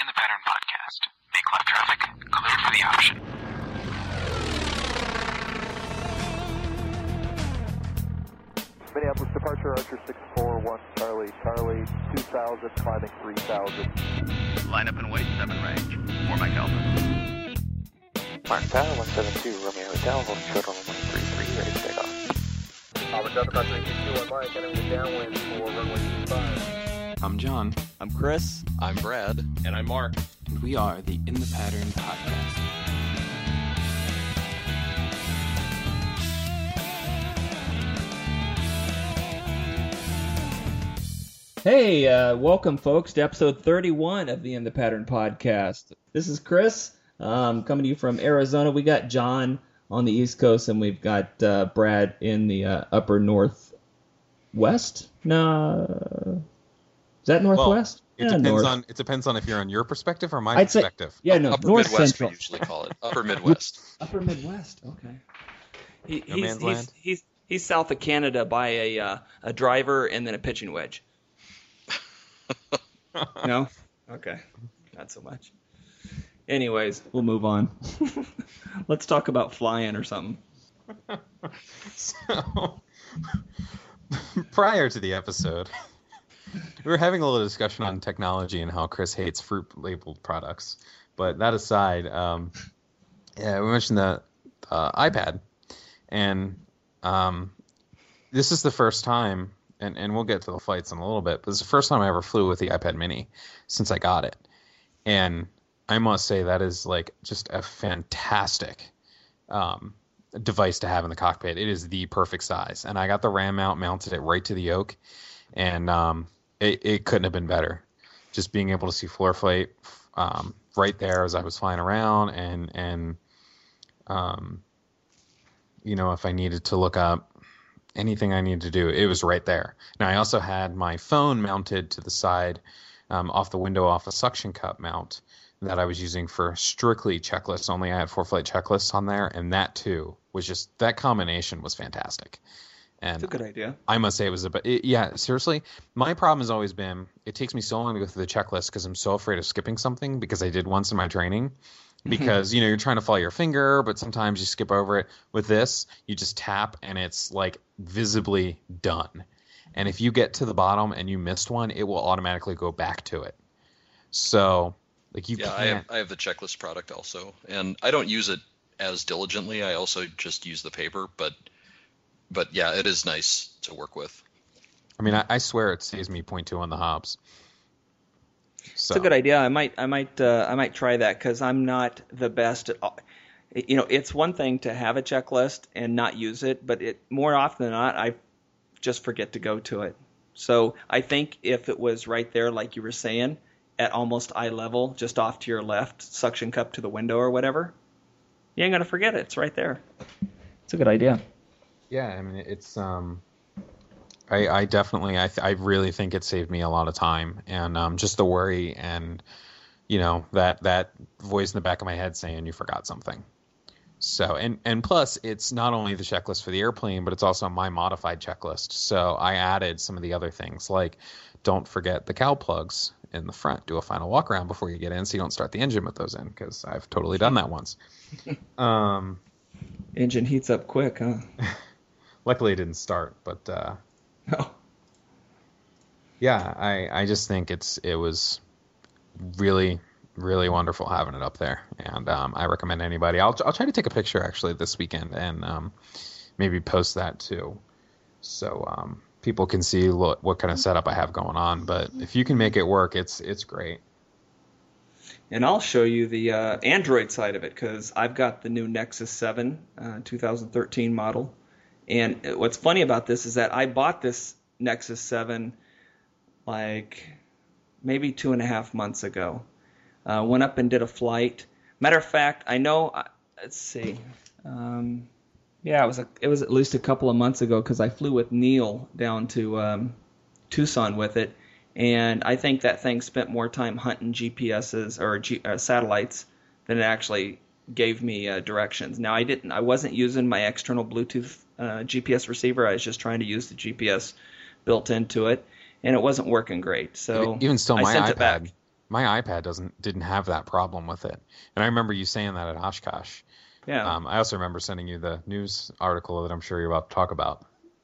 the Pattern Podcast. Make left traffic, clear for the option. Minneapolis departure, Archer 641, Charlie 2000, climbing 3000. Line up and wait, 7 range. 4 Mike Alpha. Mark Tower, 172, Romeo Hotel, hold short on 133, ready to take off. Albert Delta, Crossing 221 Mike, entering the downwind for runway 25. I'm John. I'm Chris. I'm Brad. And I'm Mark. And we are the In the Pattern Podcast. Hey, welcome folks to episode 31 of the In the Pattern Podcast. This is Chris, coming to you from Arizona. We got John on the East Coast, and we've got Brad in the upper northwest. No, is that northwest? Well, it depends on if you're on your perspective or my perspective. Upper north Midwest, central. we usually call it. Upper Midwest. Upper Midwest. Okay. He's south of Canada by a driver and then a pitching wedge. No? Okay. Not so much. Anyways, we'll move on. Let's talk about flying or something. So, prior to the episode, we were having a little discussion on technology and how Chris hates fruit-labeled products. But that aside, we mentioned the iPad. And this is the first time, and we'll get to the flights in a little bit, but it's the first time I ever flew with the iPad mini since I got it. And I must say that is like just a fantastic device to have in the cockpit. It is the perfect size. And I got the RAM mount, mounted it right to the yoke, and it couldn't have been better. Just being able to see floor flight right there as I was flying around, and if I needed to look up anything I needed to do, it was right there. Now, I also had my phone mounted to the side off the window off a suction cup mount that I was using for strictly checklists only. I had 4-flight checklists on there, and that too was just, that combination was fantastic. And It's a good idea. I must say it was seriously, my problem has always been, it takes me so long to go through the checklist because I'm so afraid of skipping something, because I did once in my training. Because, you're trying to follow your finger, but sometimes you skip over it. With this, you just tap, and it's, like, visibly done. And if you get to the bottom and you missed one, it will automatically go back to it. So, like, you can't... I have the checklist product also. And I don't use it as diligently. I also just use the paper. But yeah, it is nice to work with. I mean, I swear it saves me 0.2 on the Hobbs. So. It's a good idea. I might try that because I'm not the best at all. It's one thing to have a checklist and not use it, but more often than not, I just forget to go to it. So I think if it was right there, like you were saying, at almost eye level, just off to your left, suction cup to the window or whatever, you ain't gonna forget it. It's right there. It's a good idea. Yeah, I mean, it's I definitely, I really think it saved me a lot of time, and just the worry and, that voice in the back of my head saying you forgot something. So, and plus, it's not only the checklist for the airplane, but it's also my modified checklist. So I added some of the other things, like don't forget the cowl plugs in the front. Do a final walk around before you get in so you don't start the engine with those in, because I've totally done that once. Engine heats up quick, huh? Luckily, it didn't start, but... No. Yeah, I just think it was really, really wonderful having it up there, and I recommend anybody. I'll try to take a picture actually this weekend and maybe post that too, so people can see what kind of setup I have going on. But if you can make it work, it's great. And I'll show you the Android side of it, because I've got the new Nexus 7 2013 model. And what's funny about this is that I bought this Nexus 7 like maybe 2.5 months ago. Went up and did a flight. Matter of fact, I know. Let's see. It was at least a couple of months ago, because I flew with Neil down to Tucson with it, and I think that thing spent more time hunting GPSs or satellites than it actually gave me directions. Now I wasn't using my external Bluetooth GPS receiver. I was just trying to use the GPS built into it, and it wasn't working great. So even still, I my sent iPad, it back. My iPad didn't have that problem with it. And I remember you saying that at Oshkosh. Yeah. I also remember sending you the news article that I'm sure you're about to talk about.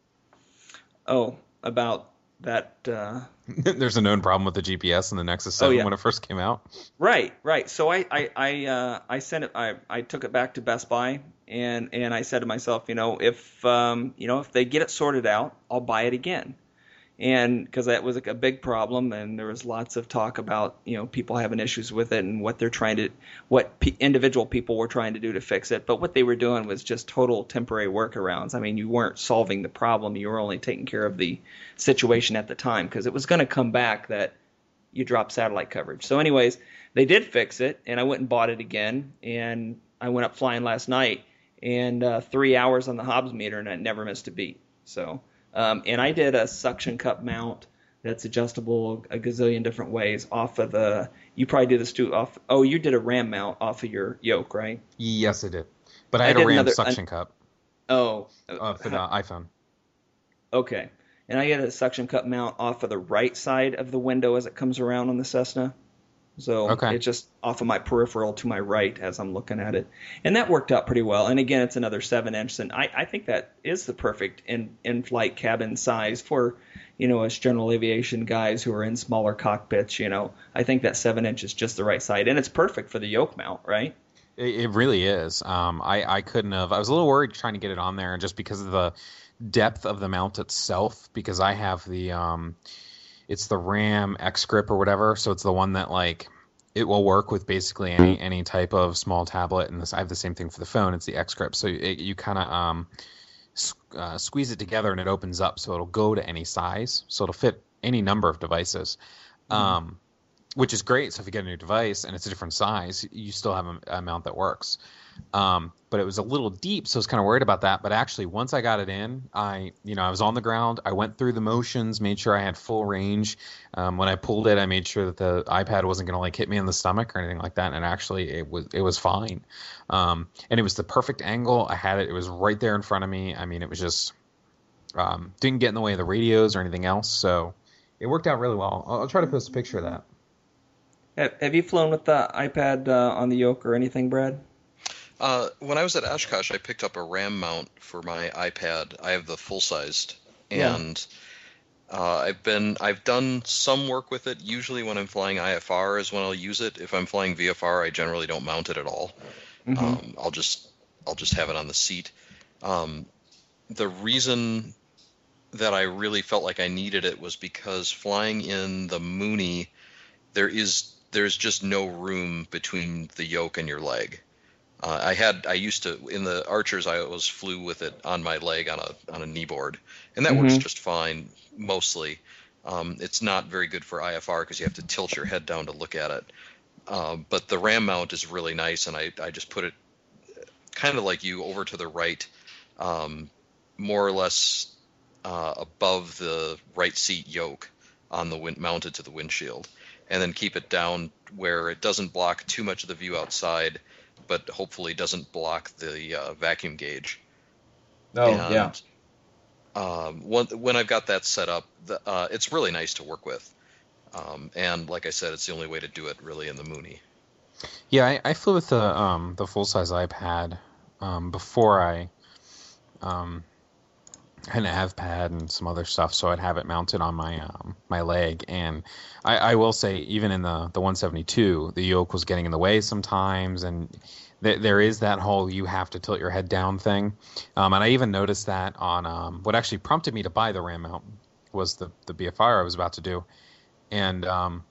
Oh, about that. There's a known problem with the GPS in the Nexus 7 when it first came out. Right. So I sent it. I took it back to Best Buy and I said to myself, if they get it sorted out, I'll buy it again. And because that was a big problem, and there was lots of talk about people having issues with it and what individual people were trying to do to fix it. But what they were doing was just total temporary workarounds. I mean, you weren't solving the problem; you were only taking care of the situation at the time, because it was going to come back that you dropped satellite coverage. So, anyways, they did fix it, and I went and bought it again. And I went up flying last night, and 3 hours on the Hobbs meter, and I never missed a beat. So. And I did a suction cup mount that's adjustable a gazillion different ways off of the. You probably did this too. You did a RAM mount off of your yoke, right? Yes, I did. But I had a RAM suction cup. Oh. For the iPhone. Okay. And I get a suction cup mount off of the right side of the window as it comes around on the Cessna. So It's just off of my peripheral to my right as I'm looking at it. And that worked out pretty well. And again, it's another 7-inch. And I think that is the perfect in-flight cabin size for, us general aviation guys who are in smaller cockpits. I think that 7-inch is just the right size. And it's perfect for the yoke mount, right? It really is. I couldn't have. I was a little worried trying to get it on there just because of the depth of the mount itself, because I have the it's the RAM X Grip or whatever, so it's the one that it will work with basically any type of small tablet, and I have the same thing for the phone. It's the X Grip, so you kind of squeeze it together and it opens up, so it'll go to any size, so it'll fit any number of devices, which is great. So if you get a new device and it's a different size, you still have a mount that works. But it was a little deep, so I was kind of worried about that. But actually, once I got it in, I was on the ground. I went through the motions, made sure I had full range. When I pulled it, I made sure that the iPad wasn't going to hit me in the stomach or anything like that. And actually, it was fine. And it was the perfect angle. I had it. It was right there in front of me. I mean, it was just didn't get in the way of the radios or anything else. So it worked out really well. I'll try to post a picture of that. Have you flown with the iPad on the yoke or anything, Brad? When I was at Oshkosh, I picked up a RAM mount for my iPad. I have the full-sized, and I've done some work with it. Usually when I'm flying IFR is when I'll use it. If I'm flying VFR, I generally don't mount it at all. Mm-hmm. I'll just have it on the seat. The reason that I really felt like I needed it was because flying in the Mooney, there's just no room between the yoke and your leg. I used to, in the Archers, I always flew with it on my leg on a knee board, and that works just fine mostly. It's not very good for IFR because you have to tilt your head down to look at it. But the RAM mount is really nice, and I just put it kind of like you over to the right, more or less above the right seat yoke on the mounted to the windshield, and then keep it down where it doesn't block too much of the view outside, but hopefully doesn't block the vacuum gauge. When I've got that set up, it's really nice to work with. And like I said, it's the only way to do it really in the Mooney. Yeah, I flew with the full-size iPad before I had an AvPad and some other stuff, so I'd have it mounted on my leg. And I will say, even in the 172, the yoke was getting in the way sometimes, and there is that whole you have to tilt your head down thing. And I even noticed that on what actually prompted me to buy the RAM mount was the BFR I was about to do. And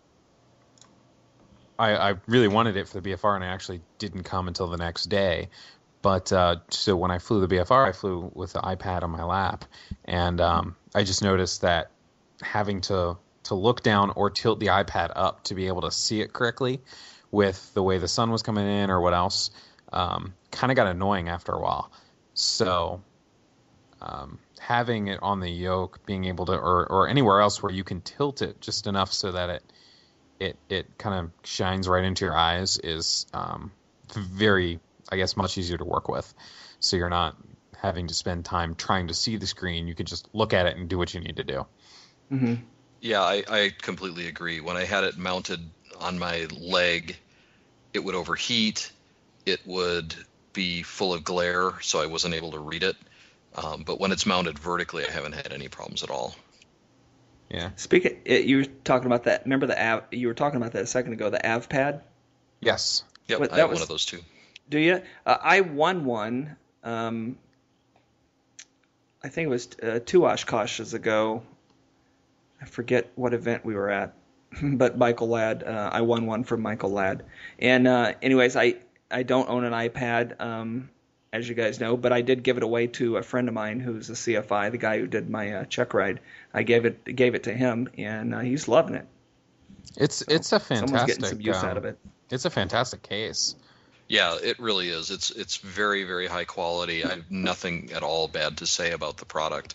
I really wanted it for the BFR, and it actually didn't come until the next day. But so when I flew the BFR, I flew with the iPad on my lap, and I just noticed that having to look down or tilt the iPad up to be able to see it correctly with the way the sun was coming in or what else kind of got annoying after a while. So having it on the yoke, being able to, or anywhere else where you can tilt it just enough so that it kind of shines right into your eyes is very, I guess, much easier to work with. So you're not having to spend time trying to see the screen. You can just look at it and do what you need to do. Mm-hmm. Yeah, I completely agree. When I had it mounted on my leg, it would overheat. It would be full of glare, so I wasn't able to read it. But when it's mounted vertically, I haven't had any problems at all. Yeah. You were talking about that. Remember you were talking about that a second ago, the AvPad? Yes. Yep, What, I that have was- one of those too. Do you? I won one. I think it was 2 Oshkoshes ago. I forget what event we were at, but Michael Ladd. I won one from Michael Ladd. And anyways, I don't own an iPad, as you guys know, but I did give it away to a friend of mine who's a CFI, the guy who did my check ride. I gave it to him, and he's loving it. It's a fantastic. Someone's getting some use out of it. It's a fantastic case. Yeah, it really is. It's very, very high quality. I have nothing at all bad to say about the product.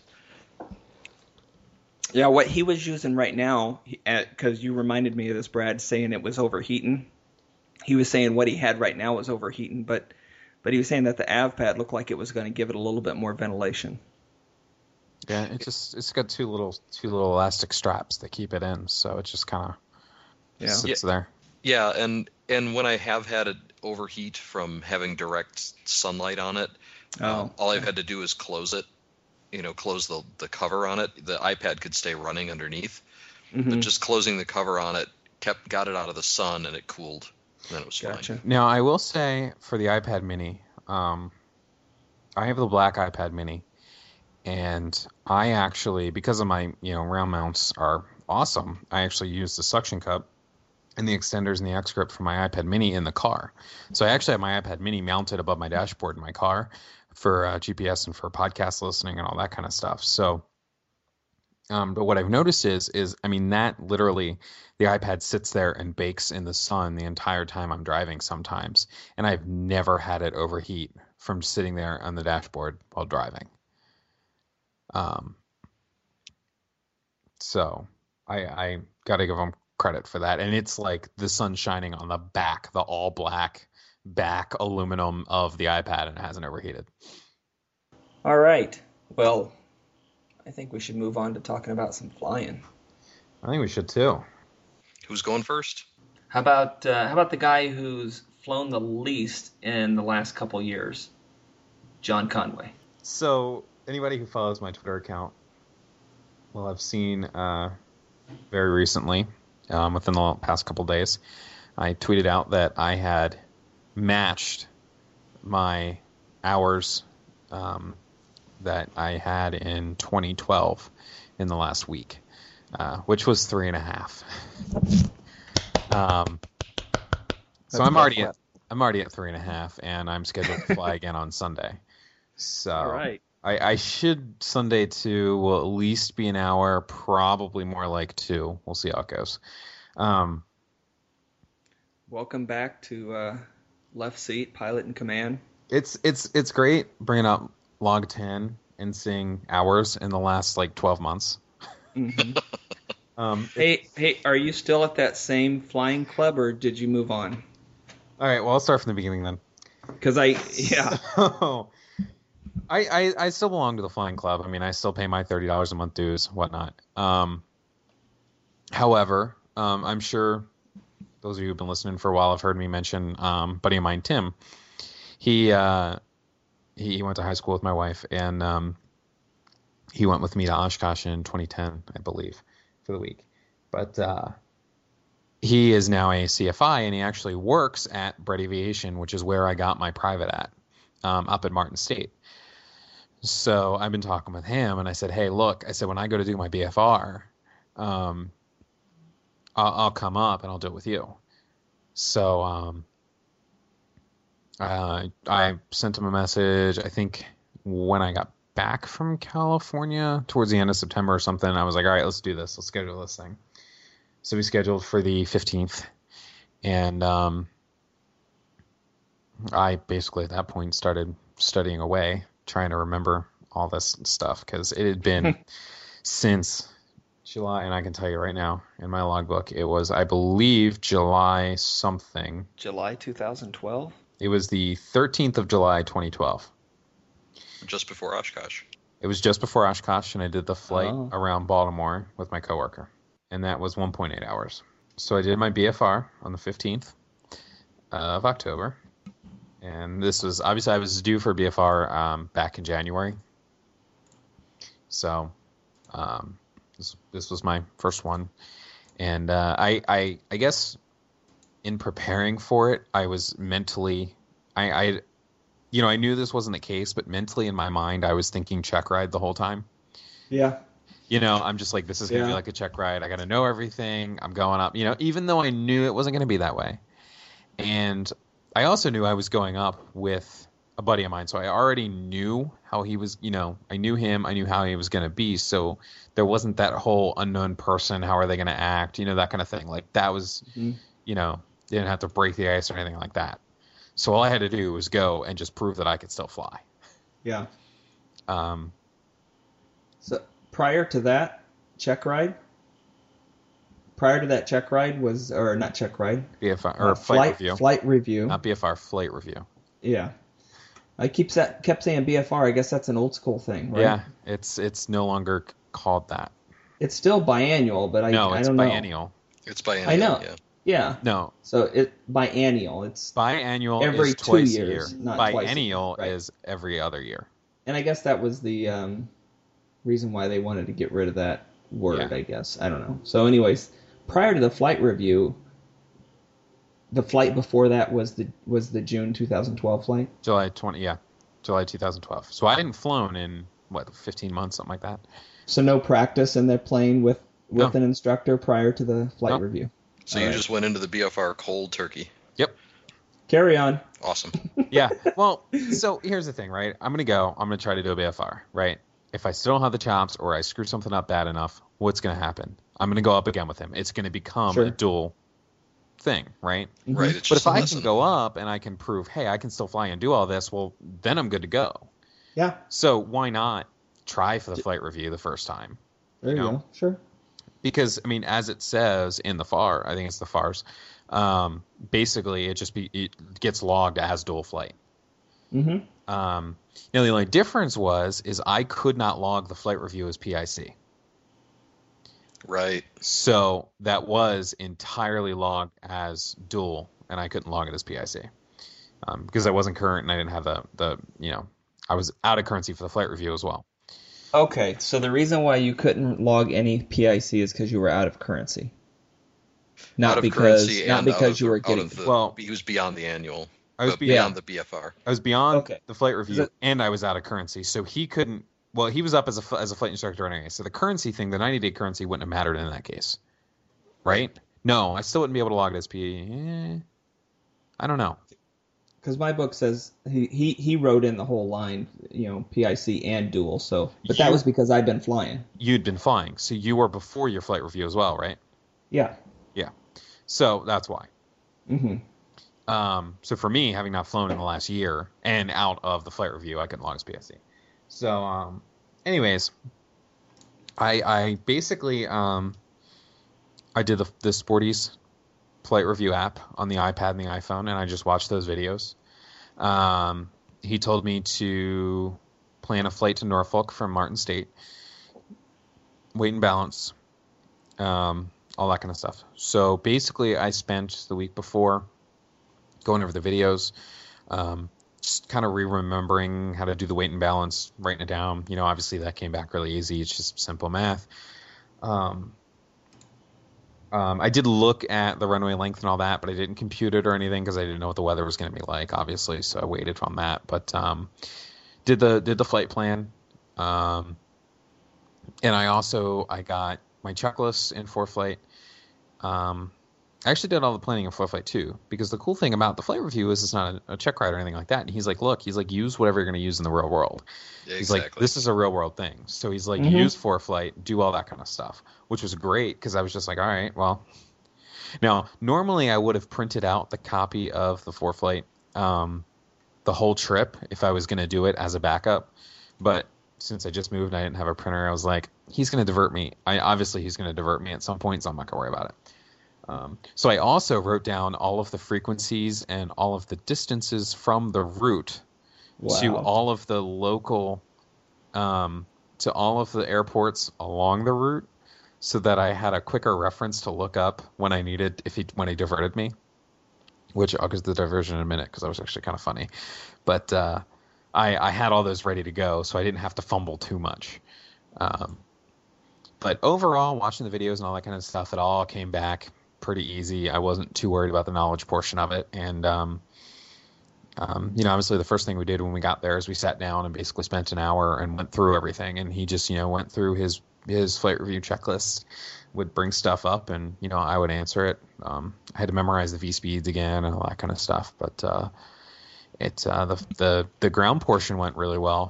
Yeah, what he was using right now, because you reminded me of this, Brad, saying it was overheating. He was saying what he had right now was overheating, but he was saying that the AvPad looked like it was going to give it a little bit more ventilation. Yeah, it's got two little elastic straps that keep it in, so it just kind of sits there. Yeah, and when I have had it overheat from having direct sunlight on it, all I've had to do is close it. Close the cover on it. The iPad could stay running underneath, but just closing the cover on it got it out of the sun and it cooled. And then it was fine. Now I will say for the iPad Mini, I have the black iPad Mini, and I actually, because of my round mounts are awesome, I actually use the suction cup and the extenders and the X grip for my iPad Mini in the car. So I actually have my iPad Mini mounted above my dashboard in my car for GPS and for podcast listening and all that kind of stuff. So, but what I've noticed is that literally the iPad sits there and bakes in the sun the entire time I'm driving sometimes, and I've never had it overheat from sitting there on the dashboard while driving. So I got to give them credit for that, and it's like the sun shining on the back, the all black back aluminum of the iPad, and it hasn't overheated. All right. Well, I think we should move on to talking about some flying. I think we should too. Who's going first? How about the guy who's flown the least in the last couple years, John Conway? So anybody who follows my Twitter account will have seen very recently, within the past couple days, I tweeted out that I had matched my hours that I had in 2012 in the last week, which was 3.5. So I'm already at 3.5, and I'm scheduled to fly again on Sunday. So all right. I should Sunday 2 will at least be an hour, probably more like 2. We'll see how it goes. Welcome back to Left Seat, Pilot in Command. It's great bringing up log 10 and seeing hours in the last 12 months. Mm-hmm. Hey, are you still at that same flying club, or did you move on? All right, well, I'll start from the beginning then. Because I still belong to the flying club. I mean, I still pay my $30 a month dues, whatnot. However, I'm sure those of you who've been listening for a while have heard me mention buddy of mine, Tim. He went to high school with my wife, and he went with me to Oshkosh in 2010, I believe, for the week. But he is now a CFI, and he actually works at Brett Aviation, which is where I got my private at, up at Martin State. So I've been talking with him, and I said, hey, look, I said, when I go to do my BFR, I'll come up and I'll do it with you. So I sent him a message, I think when I got back from California towards the end of September or something. I was like, all right, let's do this. Let's schedule this thing. So we scheduled for the 15th. And I basically at that point started studying away, trying to remember all this stuff, because it had been since July, and I can tell you right now in my logbook, it was, I believe, July something. July 2012? It was the 13th of July, 2012. Just before Oshkosh. It was just before Oshkosh, and I did the flight around Baltimore with my coworker, and that was 1.8 hours. So I did my BFR on the 15th of October. And this was, obviously I was due for BFR back in January. So this was my first one. And I guess in preparing for it, I was mentally, I knew this wasn't the case, but mentally in my mind, I was thinking check ride the whole time. Yeah. I'm just like, this is going to be like a check ride. I got to know everything. I'm going up, even though I knew it wasn't going to be that way. And I also knew I was going up with a buddy of mine. So I already knew how he was, I knew him. I knew how he was going to be. So there wasn't that whole unknown person. How are they going to act? That kind of thing. Like that was, didn't have to break the ice or anything like that. So all I had to do was go and just prove that I could still fly. Yeah. So prior to that check ride was, or not check ride, BFR or flight review. Flight review. Not BFR, flight review. Yeah. I kept saying BFR. I guess that's an old school thing, right? Yeah, it's no longer called that. It's still biannual, but I don't know. No, it's biennial. It's biennial. I know. Yeah. No. So it biannual. It's biannual every is 2 twice years, a year. not twice a year. Biennial Right. is every other year. And I guess that was the reason why they wanted to get rid of that word, Yeah. I guess. I don't know. So anyways, prior to the flight review, the flight before that was the June 2012 flight? July 2012. So I hadn't flown in, 15 months, something like that. So no practice in the plane with No. an instructor prior to the flight No. review? So All you right. just went into the BFR cold turkey. Yep. Carry on. Awesome. Yeah. Well, so here's the thing, right? I'm going to try to do a BFR, right? If I still don't have the chops or I screw something up bad enough, what's going to happen? I'm going to go up again with him. It's going to become Sure. a dual thing, right? Right. It's But just if I a lesson. can go up and I can prove, hey, I can still fly and do all this, well, then I'm good to go. Yeah. So why not try for the flight review the first time? There you know. go. Sure. Because, I mean, as it says in the FAR, I think it's the FARs, basically it gets logged as dual flight. Mm-hmm. The only difference is I could not log the flight review as PIC. Right. So that was entirely logged as dual, and I couldn't log it as PIC because I wasn't current and I didn't have the I was out of currency for the flight review as well. Okay, so the reason why you couldn't log any PIC is because you were out of currency. Out of currency and because you were out getting. of the, Well, he was beyond the annual. I was beyond the BFR. I was beyond Okay. the flight review, it- and I was out of currency, so he couldn't. Well, he was up as a flight instructor anyway, so the currency thing, the 90-day currency, wouldn't have mattered in that case, right? No, I still wouldn't be able to log it as PE. I don't know. Because my book says he wrote in the whole line, PIC and dual. So, but that was because I've been flying. You'd been flying, so you were before your flight review as well, right? Yeah. Yeah. So that's why. Mm-hmm. So for me, having not flown in the last year and out of the flight review, I couldn't log as PIC. So, anyways, I basically I did the Sporties flight review app on the iPad and the iPhone, and I just watched those videos. He told me to plan a flight to Norfolk from Martin State, weight and balance, all that kind of stuff. So basically, I spent the week before going over the videos, just kind of remembering how to do the weight and balance, writing it down. Obviously that came back really easy. It's just simple math. I did look at the runway length and all that, but I didn't compute it or anything because I didn't know what the weather was going to be like, obviously. So I waited on that. But did the flight plan, and I got my checklist in ForeFlight. I actually did all the planning in ForeFlight too, because the cool thing about the flight review is it's not a check ride or anything like that. And he's like, use whatever you're going to use in the real world. Yeah, He's like, this is a real world thing. So he's like, use ForeFlight, do all that kind of stuff, which was great because I was just like, all right, well. Now, normally I would have printed out the copy of the ForeFlight the whole trip if I was going to do it as a backup. But since I just moved and I didn't have a printer, I was like, he's going to divert me. Obviously, he's going to divert me at some point, so I'm not going to worry about it. So I also wrote down all of the frequencies and all of the distances from the route to all of the local, to all of the airports along the route, so that I had a quicker reference to look up when I needed when he diverted me. Which I'll get to the diversion in a minute because that was actually kind of funny. But I had all those ready to go, so I didn't have to fumble too much. But overall, watching the videos and all that kind of stuff, it all came back pretty easy. I wasn't too worried about the knowledge portion of it. And, obviously the first thing we did when we got there is we sat down and basically spent an hour and went through everything. And he just, went through his flight review checklist, would bring stuff up, and I would answer it. I had to memorize the V speeds again and all that kind of stuff, but the ground portion went really well.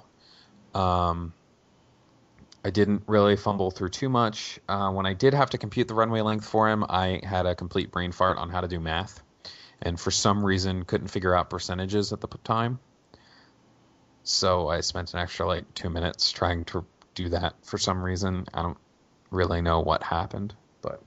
I didn't really fumble through too much. When I did have to compute the runway length for him, I had a complete brain fart on how to do math, and for some reason couldn't figure out percentages at the time. So I spent an extra 2 minutes trying to do that for some reason. I don't really know what happened, but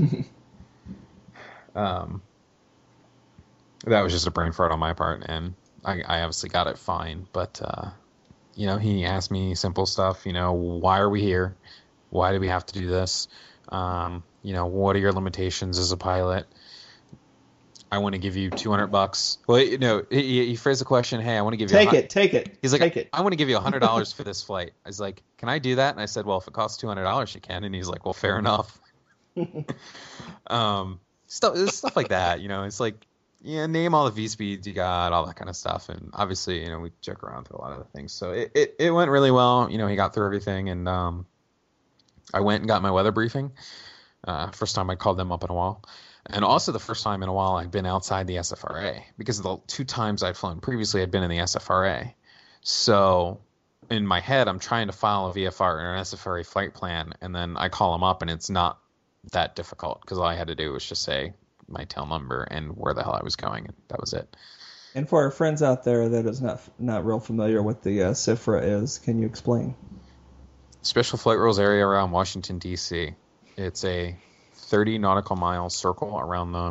that was just a brain fart on my part, and I obviously got it fine. But he asked me simple stuff. Why are we here? Why do we have to do this? What are your limitations as a pilot? I want to give you $200. Well, he phrased the question, hey, I want to give you take it. He's like, take it. I want to give you $100 for this flight. I was like, can I do that? And I said, well, if it costs $200, you can. And he's like, well, fair enough. Stuff like that. It's like, name all the V speeds you got, all that kind of stuff. And obviously, we joke around through a lot of the things. So it went really well. He got through everything, and I went and got my weather briefing. First time I called them up in a while. And also the first time in a while I'd been outside the SFRA, because the 2 times I'd flown previously I'd been in the SFRA. So in my head I'm trying to file a VFR or an SFRA flight plan, and then I call them up and it's not that difficult, because all I had to do was just say my tail number and where the hell I was going, and that was it. And for our friends out there that is not real familiar with the SFRA is, can you explain? Special Flight Rules Area around Washington, D.C. It's a 30 nautical mile circle around the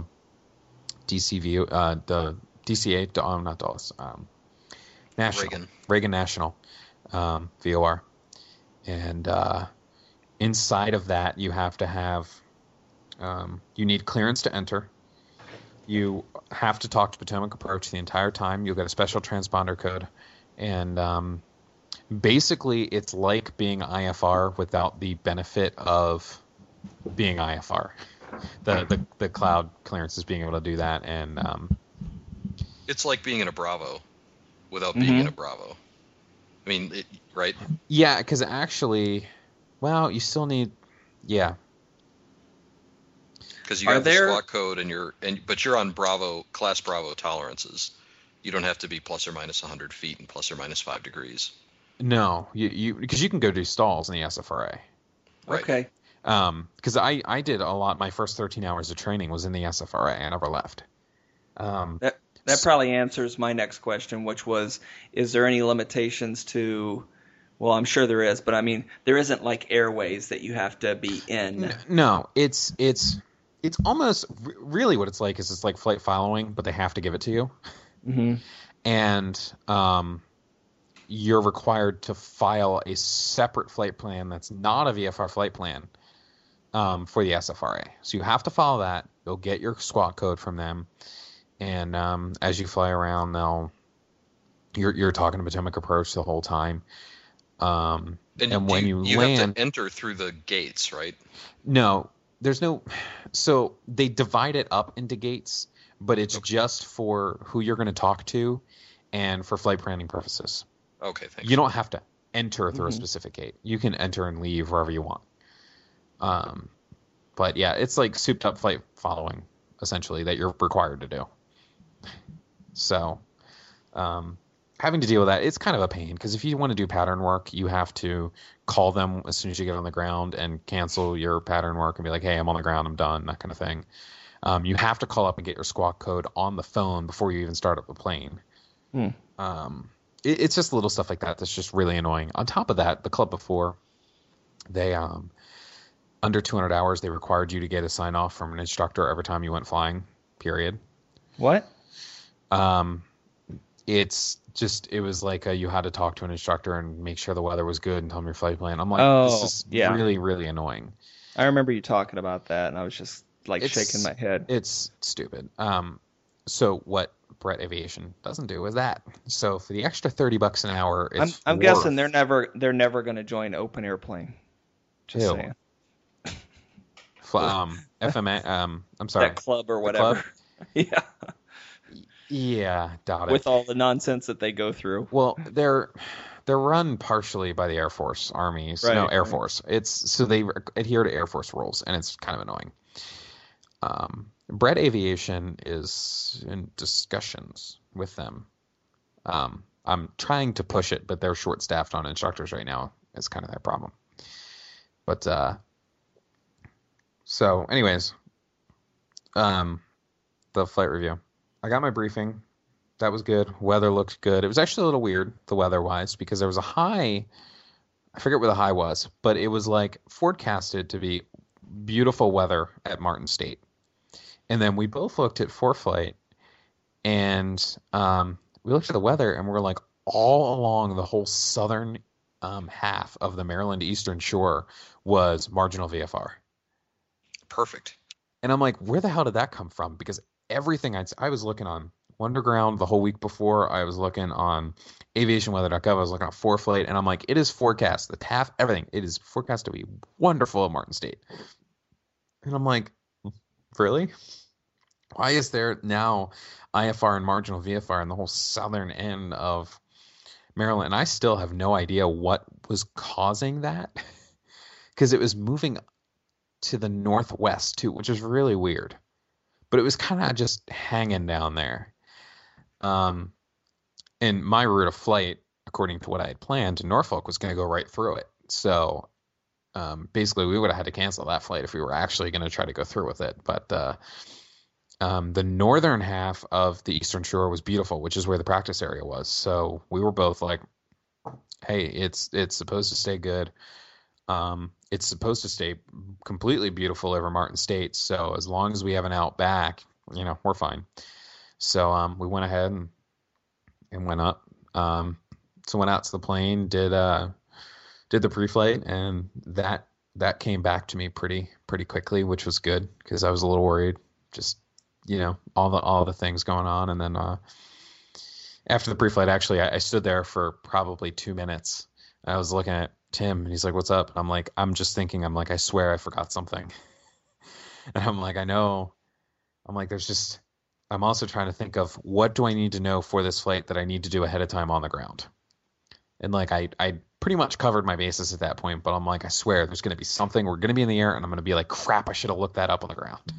the DCA, not Dulles, National, Reagan National, VOR. And inside of that, you have to have, you need clearance to enter. You have to talk to Potomac Approach the entire time. You'll get a special transponder code. And basically, it's like being IFR without the benefit of being IFR. The cloud clearance is being able to do that, and it's like being in a Bravo without being in a Bravo. I mean, right? Yeah, because actually, well, you still need, yeah. Because you have the squawk code, but you're on Bravo, class Bravo tolerances. You don't have to be plus or minus 100 feet and plus or minus 5 degrees. No, because you can go do stalls in the SFRA. Right. Okay. Because I did a lot. My first 13 hours of training was in the SFRA. I never left. That probably answers my next question, which was, is there any limitations to? Well, I'm sure there is, but I mean, there isn't like airways that you have to be in. No, it's almost really what it's like is it's like flight following, but they have to give it to you. Mm-hmm. And you're required to file a separate flight plan that's not a VFR flight plan for the SFRA. So you have to follow that. You'll get your squawk code from them, and as you fly around, you're talking to Potomac Approach the whole time. And when you land, have to enter through the gates, right? No, there's no. So they divide it up into gates, but it's just for who you're going to talk to and for flight planning purposes. Okay, thanks. You don't have to enter through a specific gate. You can enter and leave wherever you want. But yeah, it's like souped up flight following, essentially, that you're required to do. So having to deal with that, it's kind of a pain, because if you want to do pattern work, you have to call them as soon as you get on the ground and cancel your pattern work and be like, hey, I'm on the ground, I'm done, that kind of thing. You have to call up and get your squawk code on the phone before you even start up the plane. It's just little stuff like that that's just really annoying. On top of that, the club before, they under 200 hours, they required you to get a sign-off from an instructor every time you went flying, period. What? It was like you had to talk to an instructor and make sure the weather was good and tell them your flight plan. I'm like, this is really, really annoying. I remember you talking about that, and I was just like shaking my head. It's stupid. So what Brett Aviation doesn't do is that. So for the extra $30 an hour, it's I'm guessing they're never going to join Open Airplane. Just saying. FMA. I'm sorry. That club or whatever. Yeah. Yeah, doubt it. With all the nonsense that they go through. Well, they're run partially by the Air Force, Armies. Right, no, Air right. Force. So they adhere to Air Force rules, and it's kind of annoying. Brett Aviation is in discussions with them. I'm trying to push it, but they're short-staffed on instructors right now. It's kind of their problem. But so, anyways, the flight review. I got my briefing. That was good. Weather looked good. It was actually a little weird, the weather-wise, because there was a high. I forget where the high was, but it was like forecasted to be beautiful weather at Martin State. And then we both looked at ForeFlight, and we looked at the weather, and we're like, all along the whole southern half of the Maryland Eastern Shore was marginal VFR. Perfect. And I'm like, where the hell did that come from? Because everything I was looking on Wonderground the whole week before. I was looking on aviationweather.gov. I was looking on ForeFlight, and I'm like, it is forecast. The TAF, everything. It is forecast to be wonderful at Martin State. And I'm like, really? Why is there now IFR and marginal VFR in the whole southern end of Maryland? And I still have no idea what was causing that, because it was moving to the northwest too, which is really weird. But it was kind of just hanging down there. And my route of flight, according to what I had planned, to Norfolk was going to go right through it. So basically, we would have had to cancel that flight if we were actually going to try to go through with it. But the northern half of the Eastern Shore was beautiful, which is where the practice area was. So we were both like, hey, it's supposed to stay good. It's supposed to stay completely beautiful over Martin State. So as long as we have an out back, we're fine. So we went ahead and went up. So went out to the plane, did the pre-flight, and that came back to me pretty quickly, which was good because I was a little worried. Just all the things going on, and then after the pre-flight, actually, I stood there for probably 2 minutes. And I was looking at Tim, and he's like, "What's up?" And I'm like, "I'm just thinking." I'm like, "I swear I forgot something." And I'm like, "I know." I'm like, I'm also trying to think of what do I need to know for this flight that I need to do ahead of time on the ground. And like I pretty much covered my bases at that point, but I'm like, I swear there's going to be something. We're going to be in the air, and I'm going to be like, crap, I should have looked that up on the ground.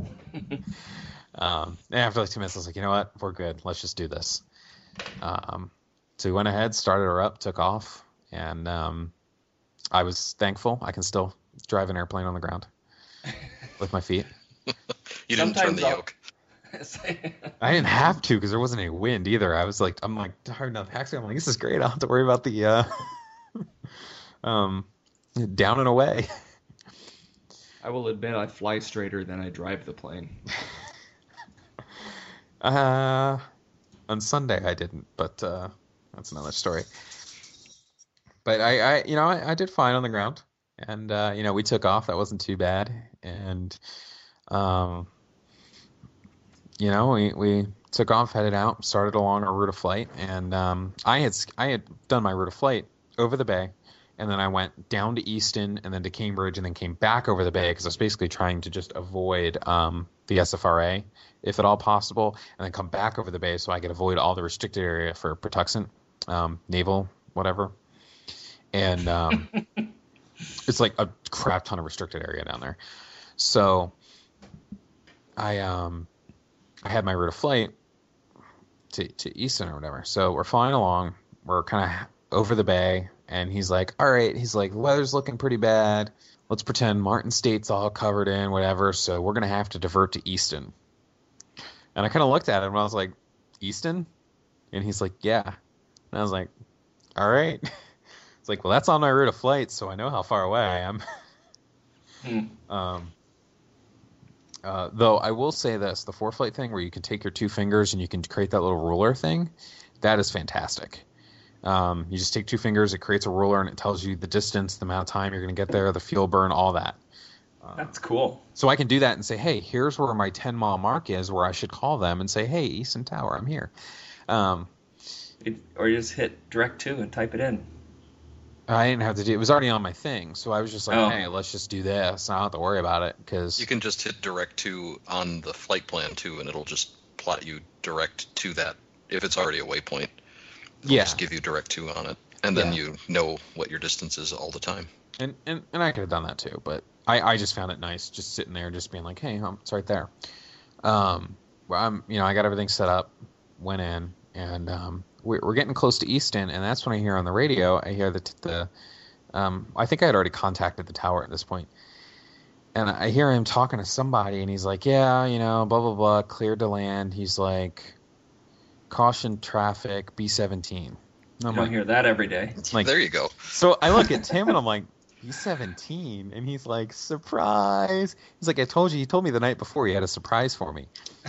And after like 2 minutes, I was like, you know what? We're good. Let's just do this. So we went ahead, started her up, took off, and I was thankful I can still drive an airplane on the ground with my feet. You didn't turn the yoke. I didn't have to because there wasn't any wind either. I'm like hard enough taxi. I'm like, this is great. I don't have to worry about the down and away. I will admit I fly straighter than I drive the plane. On Sunday I didn't, but that's another story. But I did fine on the ground, and we took off. That wasn't too bad, and we took off, headed out, started along our route of flight, and I had done my route of flight over the bay, and then I went down to Easton, and then to Cambridge, and then came back over the bay because I was basically trying to just avoid the SFRA, if at all possible, and then come back over the bay so I could avoid all the restricted area for Patuxent, naval, whatever. And it's like a crap ton of restricted area down there. So I had my route of flight to Easton or whatever. So we're flying along. We're kind of over the bay, and he's like, all right. He's like, the weather's looking pretty bad. Let's pretend Martin State's all covered in, whatever. So we're going to have to divert to Easton. And I kind of looked at him, and I was like, Easton? And he's like, yeah. And I was like, all right. It's like, well, that's on my route of flight, so I know how far away I am. Though I will say this, the ForeFlight thing where you can take your two fingers and you can create that little ruler thing, that is fantastic. You just take two fingers, it creates a ruler, and it tells you the distance, the amount of time you're going to get there, the fuel burn, all that. That's cool. So I can do that and say, hey, here's where my 10-mile mark is, where I should call them and say, hey, Easton Tower, I'm here. Or you just hit direct to and type it in. I didn't have to do it. It was already on my thing. So I was just like, hey, let's just do this. I don't have to worry about it. Cause You can just hit direct to on the flight plan, too, and it'll just plot you direct to that. If it's already a waypoint, it'll just give you direct to on it. And then you know what your distance is all the time. And I could have done that, too. But I just found it nice just sitting there, just being like, hey, it's right there. Well, I got everything set up, went in, and we're getting close to Easton, and that's when I hear on the radio, I hear I think I had already contacted the tower at this point, and I hear him talking to somebody, and he's like, yeah, blah, blah, blah, cleared to land. He's like, caution traffic, B-17. You don't hear that every day. Like, there you go. So I look at Tim, and I'm like, B-17, and he's like, surprise. He's like, I told you, he told me the night before he had a surprise for me.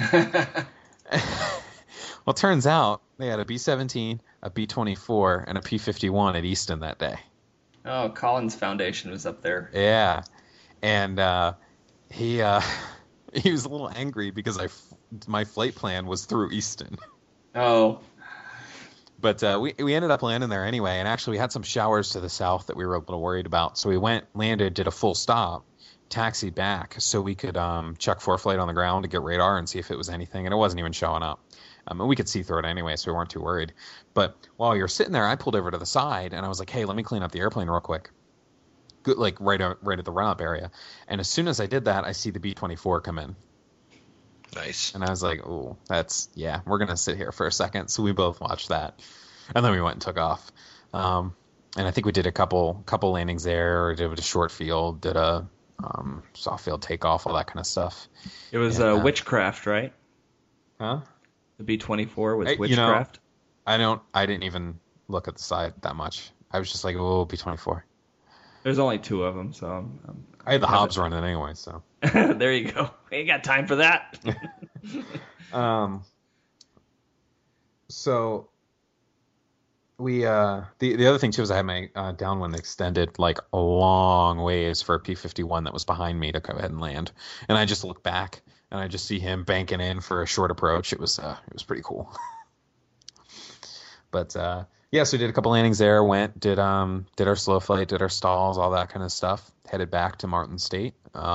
Well, it turns out they had a B-17, a B-24, and a P-51 at Easton that day. Oh, Collins Foundation was up there. Yeah, and he was a little angry because my flight plan was through Easton. Oh. But we ended up landing there anyway, and actually we had some showers to the south that we were a little worried about. So we landed, did a full stop, taxied back so we could check ForeFlight on the ground to get radar and see if it was anything, and it wasn't even showing up. And we could see through it anyway, so we weren't too worried. But while you're sitting there, I pulled over to the side, and I was like, hey, let me clean up the airplane real quick. Good, like right at the run-up area. And as soon as I did that, I see the B-24 come in. Nice. And I was like, oh, we're going to sit here for a second. So we both watched that. And then we went and took off. And I think we did a couple landings there, or did a short field, did a soft field takeoff, all that kind of stuff. It was Witchcraft, right? Huh? The B-24 was Witchcraft? I didn't even look at the side that much. I was just like, oh, B-24. There's only two of them, so I had the Hobbs running anyway, so. There you go. Ain't got time for that. So we the other thing too is I had my downwind extended like a long ways for a P-51 that was behind me to go ahead and land, and I just look back and I just see him banking in for a short approach. It was pretty cool. But so we did a couple landings there. Did our slow flight, did our stalls, all that kind of stuff. Headed back to Martin State.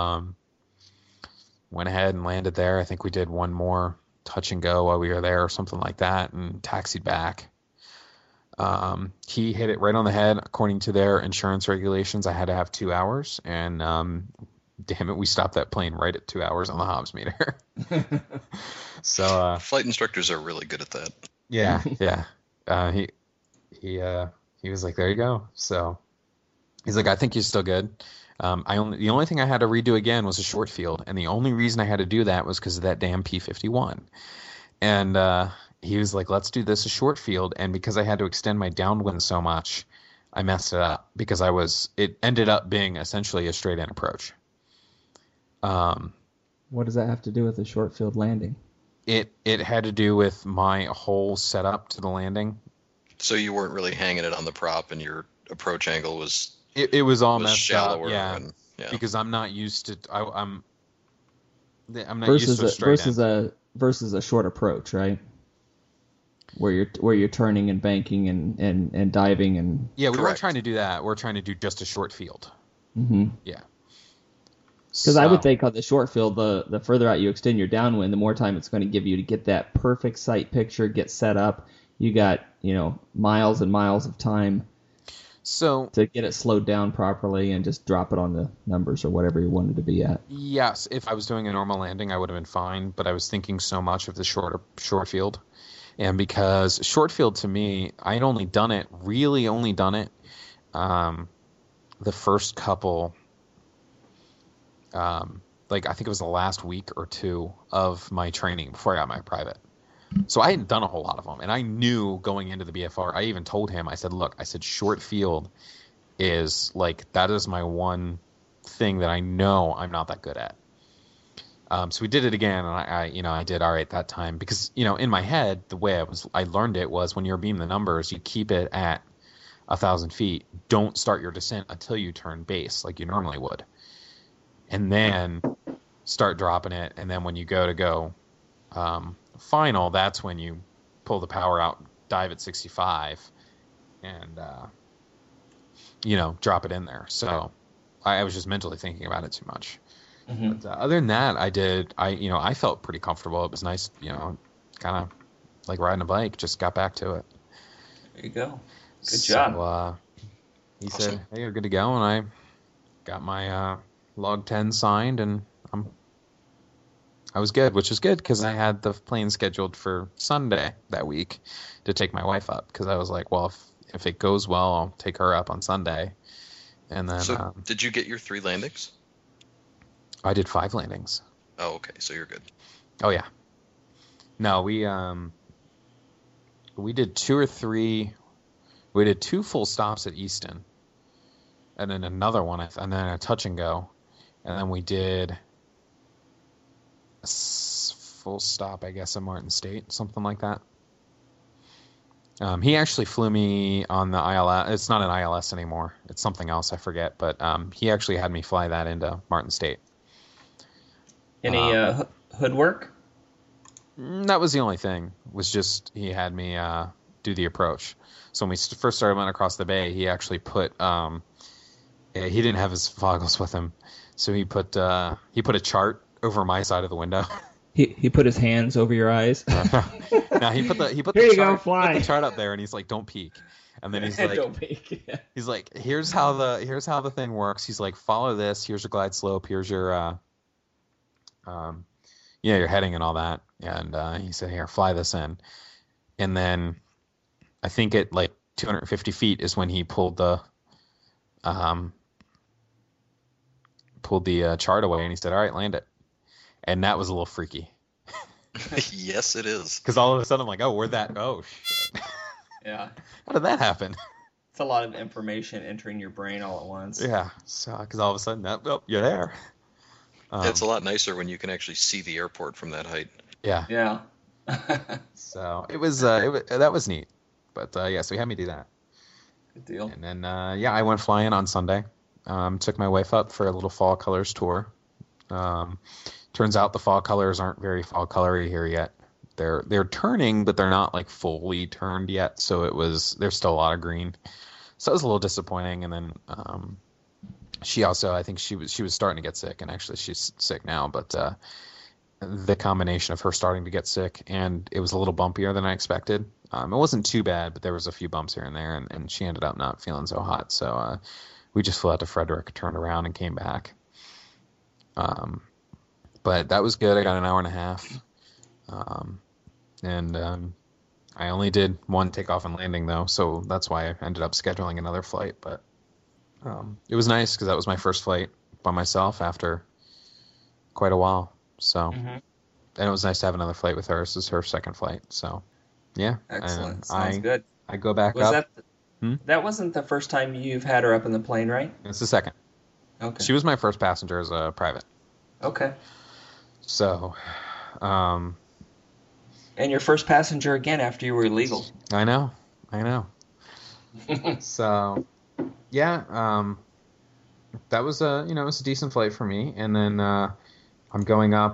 Went ahead and landed there. I think we did one more touch and go while we were there or something like that, and taxied back. He hit it right on the head. According to their insurance regulations, I had to have 2 hours, and damn it, we stopped that plane right at 2 hours on the Hobbs meter. So flight instructors are really good at that. Yeah. He was like, there you go. So he's like, I think you're still good. The only thing I had to redo again was a short field, and the only reason I had to do that was because of that damn P-51. And he was like, let's do this a short field, and because I had to extend my downwind so much, I messed it up because it ended up being essentially a straight-in approach. What does that have to do with a short field landing? It had to do with my whole setup to the landing. So you weren't really hanging it on the prop, and your approach angle was... It was all messed shallower, up, yeah. Because I'm not used to. I'm not used to a straight end. Versus a short approach, right? Where you're turning and banking and diving and. Yeah, we weren't trying to do that. We're trying to do just a short field. Mm-hmm. Yeah. Because I would think on the short field, the further out you extend your downwind, the more time it's going to give you to get that perfect sight picture, get set up. You got miles and miles of time. So to get it slowed down properly and just drop it on the numbers or whatever you wanted to be at. Yes, if I was doing a normal landing, I would have been fine. But I was thinking so much of the short field, and because short field to me, I'd only done it the first couple. I think it was the last week or two of my training before I got my private. So I hadn't done a whole lot of them, and I knew going into the BFR, I even told him, I said, short field is that is my one thing that I know I'm not that good at. So we did it again, and I did all right that time because, in my head, the way I learned it was when you're beaming the numbers, you keep it at 1,000 feet. Don't start your descent until you turn base like you normally would. and then start dropping it. And then when you go final, that's when you pull the power out, dive at 65, and drop it in there. So I was just mentally thinking about it too much. Mm-hmm. But other than that, I felt pretty comfortable. It was nice, kind of like riding a bike. Just got back to it. There you go. Good job. So, he said, "Hey, you're good to go," and I got my log 10 signed, and I was good, which is good because I had the plane scheduled for Sunday that week to take my wife up, because I was like, well, if it goes well, I'll take her up on Sunday. And then, So did you get your 3 landings? I did 5 landings. Oh, okay, so you're good. Oh yeah. No, we did 2 or 3. We did 2 full stops at Easton, and then another one, and then a touch and go, and then we did a full stop, I guess, at Martin State, something like that. He actually flew me on the ILS. It's not an ILS anymore. It's something else, I forget. But he actually had me fly that into Martin State. Any hood work? That was the only thing. Was just he had me do the approach. So when we first started went across the bay, he actually put he didn't have his goggles with him, so he put a chart over my side of the window. He put his hands over your eyes. No, he put Here the you chart, go, fly. put the chart up there, and he's like, "Don't peek." And then he's like, Don't peek. Yeah. he's like, here's how the thing works. He's like, follow this. Here's your glide slope. Here's your your heading and all that. And he said, here, fly this in. And then I think at like 250 feet is when he pulled the chart away, and he said, all right, land it. And that was a little freaky. Yes, it is. Because all of a sudden I'm like, oh, where'd that? Oh, shit. Yeah. How did that happen? It's a lot of information entering your brain all at once. Yeah. So, because all of a sudden, you're there. It's a lot nicer when you can actually see the airport from that height. Yeah. Yeah. So it was that was neat. But so he had me do that. Good deal. And then I went flying on Sunday. Took my wife up for a little fall colors tour. Turns out the fall colors aren't very fall colory here yet. They're turning, but they're not like fully turned yet. So there's still a lot of green. So it was a little disappointing. And then she also, I think she was starting to get sick, and actually she's sick now. But the combination of her starting to get sick, and it was a little bumpier than I expected. It wasn't too bad, but there was a few bumps here and there, and she ended up not feeling so hot. So we just flew out to Frederick, turned around, and came back. But that was good. I got an hour and a half. I only did 1 takeoff and landing, though, so that's why I ended up scheduling another flight. But it was nice because that was my first flight by myself after quite a while. So, and it was nice to have another flight with her. This is her second flight. So, yeah. Excellent. Sounds good. I go back Was up. that wasn't the first time you've had her up in the plane, right? It's the second. Okay. She was my first passenger as a private. Okay. So, And your first passenger again after you were illegal. I know. So, yeah, that was it was a decent flight for me. And then I'm going up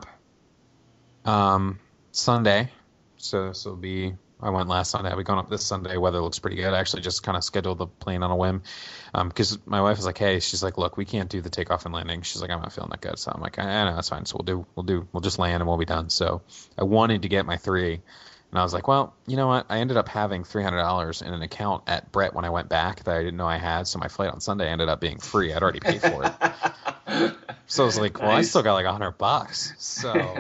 Sunday, so it'll be. I went last Sunday. I'll be going up this Sunday. Weather looks pretty good. I actually just kind of scheduled the plane on a whim because my wife was like, "Hey," she's like, "Look, we can't do the takeoff and landing." She's like, "I'm not feeling that good." So I'm like, "I know that's fine. So we'll just land and we'll be done." So I wanted to get my 3, and I was like, "Well, you know what? I ended up having $300 in an account at Brett when I went back that I didn't know I had. So my flight on Sunday ended up being free. I'd already paid for it." So I was like, "Well, I still got like $100." So.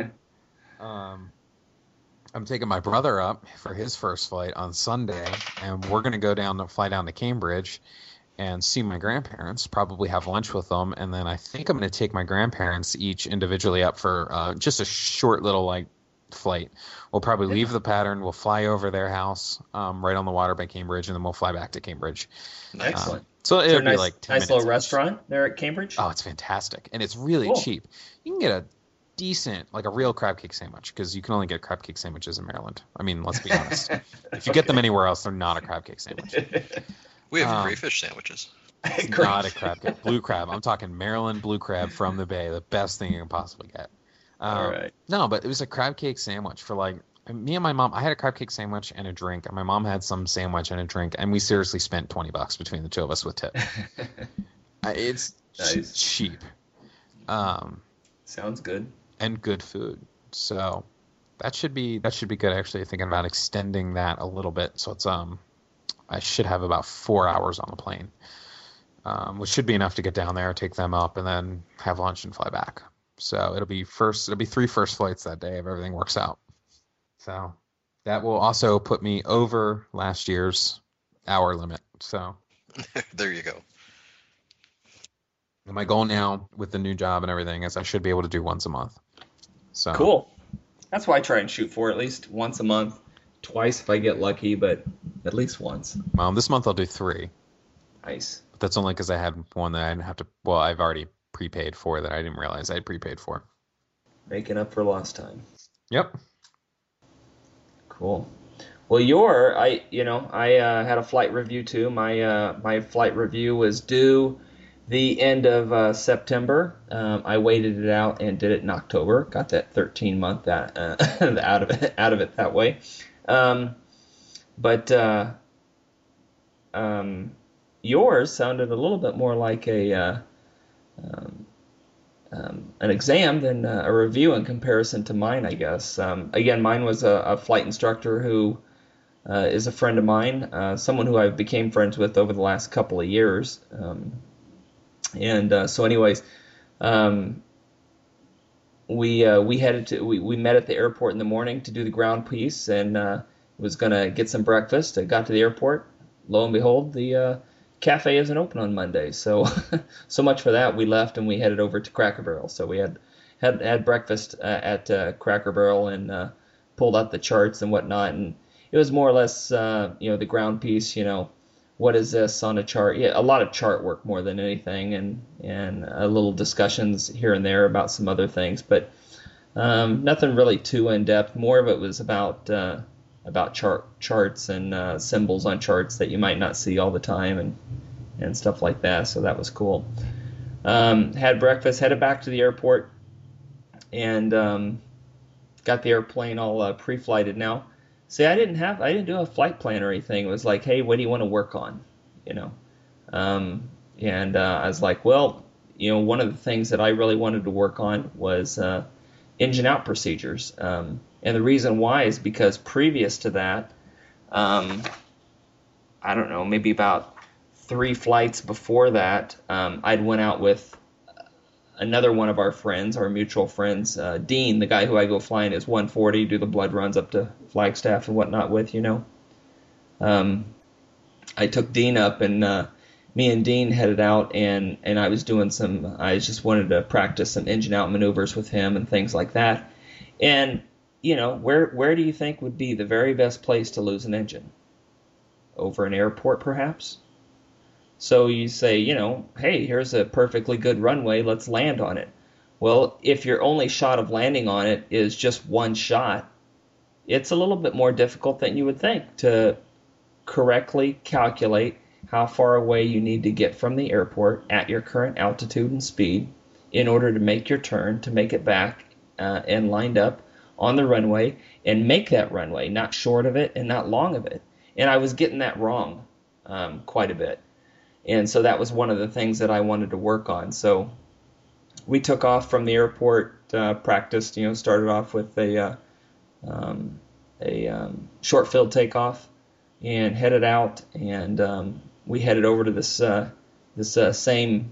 I'm taking my brother up for his first flight on Sunday, and we're going to fly down to Cambridge and see my grandparents, probably have lunch with them, and then I think I'm going to take my grandparents each individually up for just a short little flight. We'll probably leave the pattern, we'll fly over their house right on the water by Cambridge, and then we'll fly back to Cambridge. Excellent. So it'll be nice, like 10 minutes. Nice little restaurant there at Cambridge? Oh, it's fantastic, and it's really cheap. You can get a decent, like a real crab cake sandwich, because you can only get crab cake sandwiches in Maryland. I mean, let's be honest. If you get them anywhere else, they're not a crab cake sandwich. We have crayfish sandwiches. Not a crab cake. Blue crab. I'm talking Maryland blue crab from the Bay. The best thing you can possibly get. All right. No, but it was a crab cake sandwich for like me and my mom. I had a crab cake sandwich and a drink, and my mom had some sandwich and a drink, and we seriously spent $20 between the two of us with tip. It's Nice. cheap, Sounds good. and good food. So that should be good. Actually, thinking about extending that a little bit. So it's I should have about 4 hours on the plane, which should be enough to get down there, take them up, and then have lunch and fly back. So it'll be 3 first flights that day if everything works out. So that will also put me over last year's hour limit. So There you go. my goal now with the new job and everything is I should be able to do once a month. So Cool. That's why I try and shoot for at least once a month, twice if I get lucky, but at least once. Well, this month I'll do 3. Nice. But that's only because I had one that I didn't have to. Well, I've already prepaid for that I didn't realize I had prepaid for. Making up for lost time. Yep. Cool. Well, I had a flight review too. My flight review was due the end of September. I waited it out and did it in October. Got that 13-month out of it that way. But yours sounded a little bit more like an exam than a review in comparison to mine, I guess. Again, mine was a flight instructor who is a friend of mine, someone who I became friends with over the last couple of years. So anyways, we met at the airport in the morning to do the ground piece, and was gonna get some breakfast. I got to the airport. Lo and behold, the cafe isn't open on Monday, so so much for that. We left and we headed over to Cracker Barrel. So we had breakfast at Cracker Barrel and pulled out the charts and whatnot, and it was more or less the ground piece. What is this on a chart? Yeah, a lot of chart work more than anything, and a little discussions here and there about some other things, but nothing really too in depth. More of it was about charts and symbols on charts that you might not see all the time and stuff like that. So that was cool. Had breakfast, headed back to the airport, and got the airplane all pre-flighted now. See, I didn't do a flight plan or anything. It was like, hey, what do you want to work on? I was like, well, one of the things that I really wanted to work on was engine out procedures. And the reason why is because previous to that, I don't know, maybe about 3 flights before that, I'd went out with another one of our friends, our mutual friends, Dean, the guy who I go flying his 140, do the blood runs up to Flagstaff and whatnot with, I took Dean up, and me and Dean headed out, and I just wanted to practice some engine out maneuvers with him and things like that. And, where do you think would be the very best place to lose an engine? Over an airport, perhaps? So you say, hey, here's a perfectly good runway, let's land on it. Well, if your only shot of landing on it is just one shot, it's a little bit more difficult than you would think to correctly calculate how far away you need to get from the airport at your current altitude and speed in order to make your turn, to make it back and lined up on the runway and make that runway, not short of it and not long of it. And I was getting that wrong quite a bit. And so that was one of the things that I wanted to work on. So we took off from the airport, practiced, started off with a short field takeoff and headed out. And we headed over to this same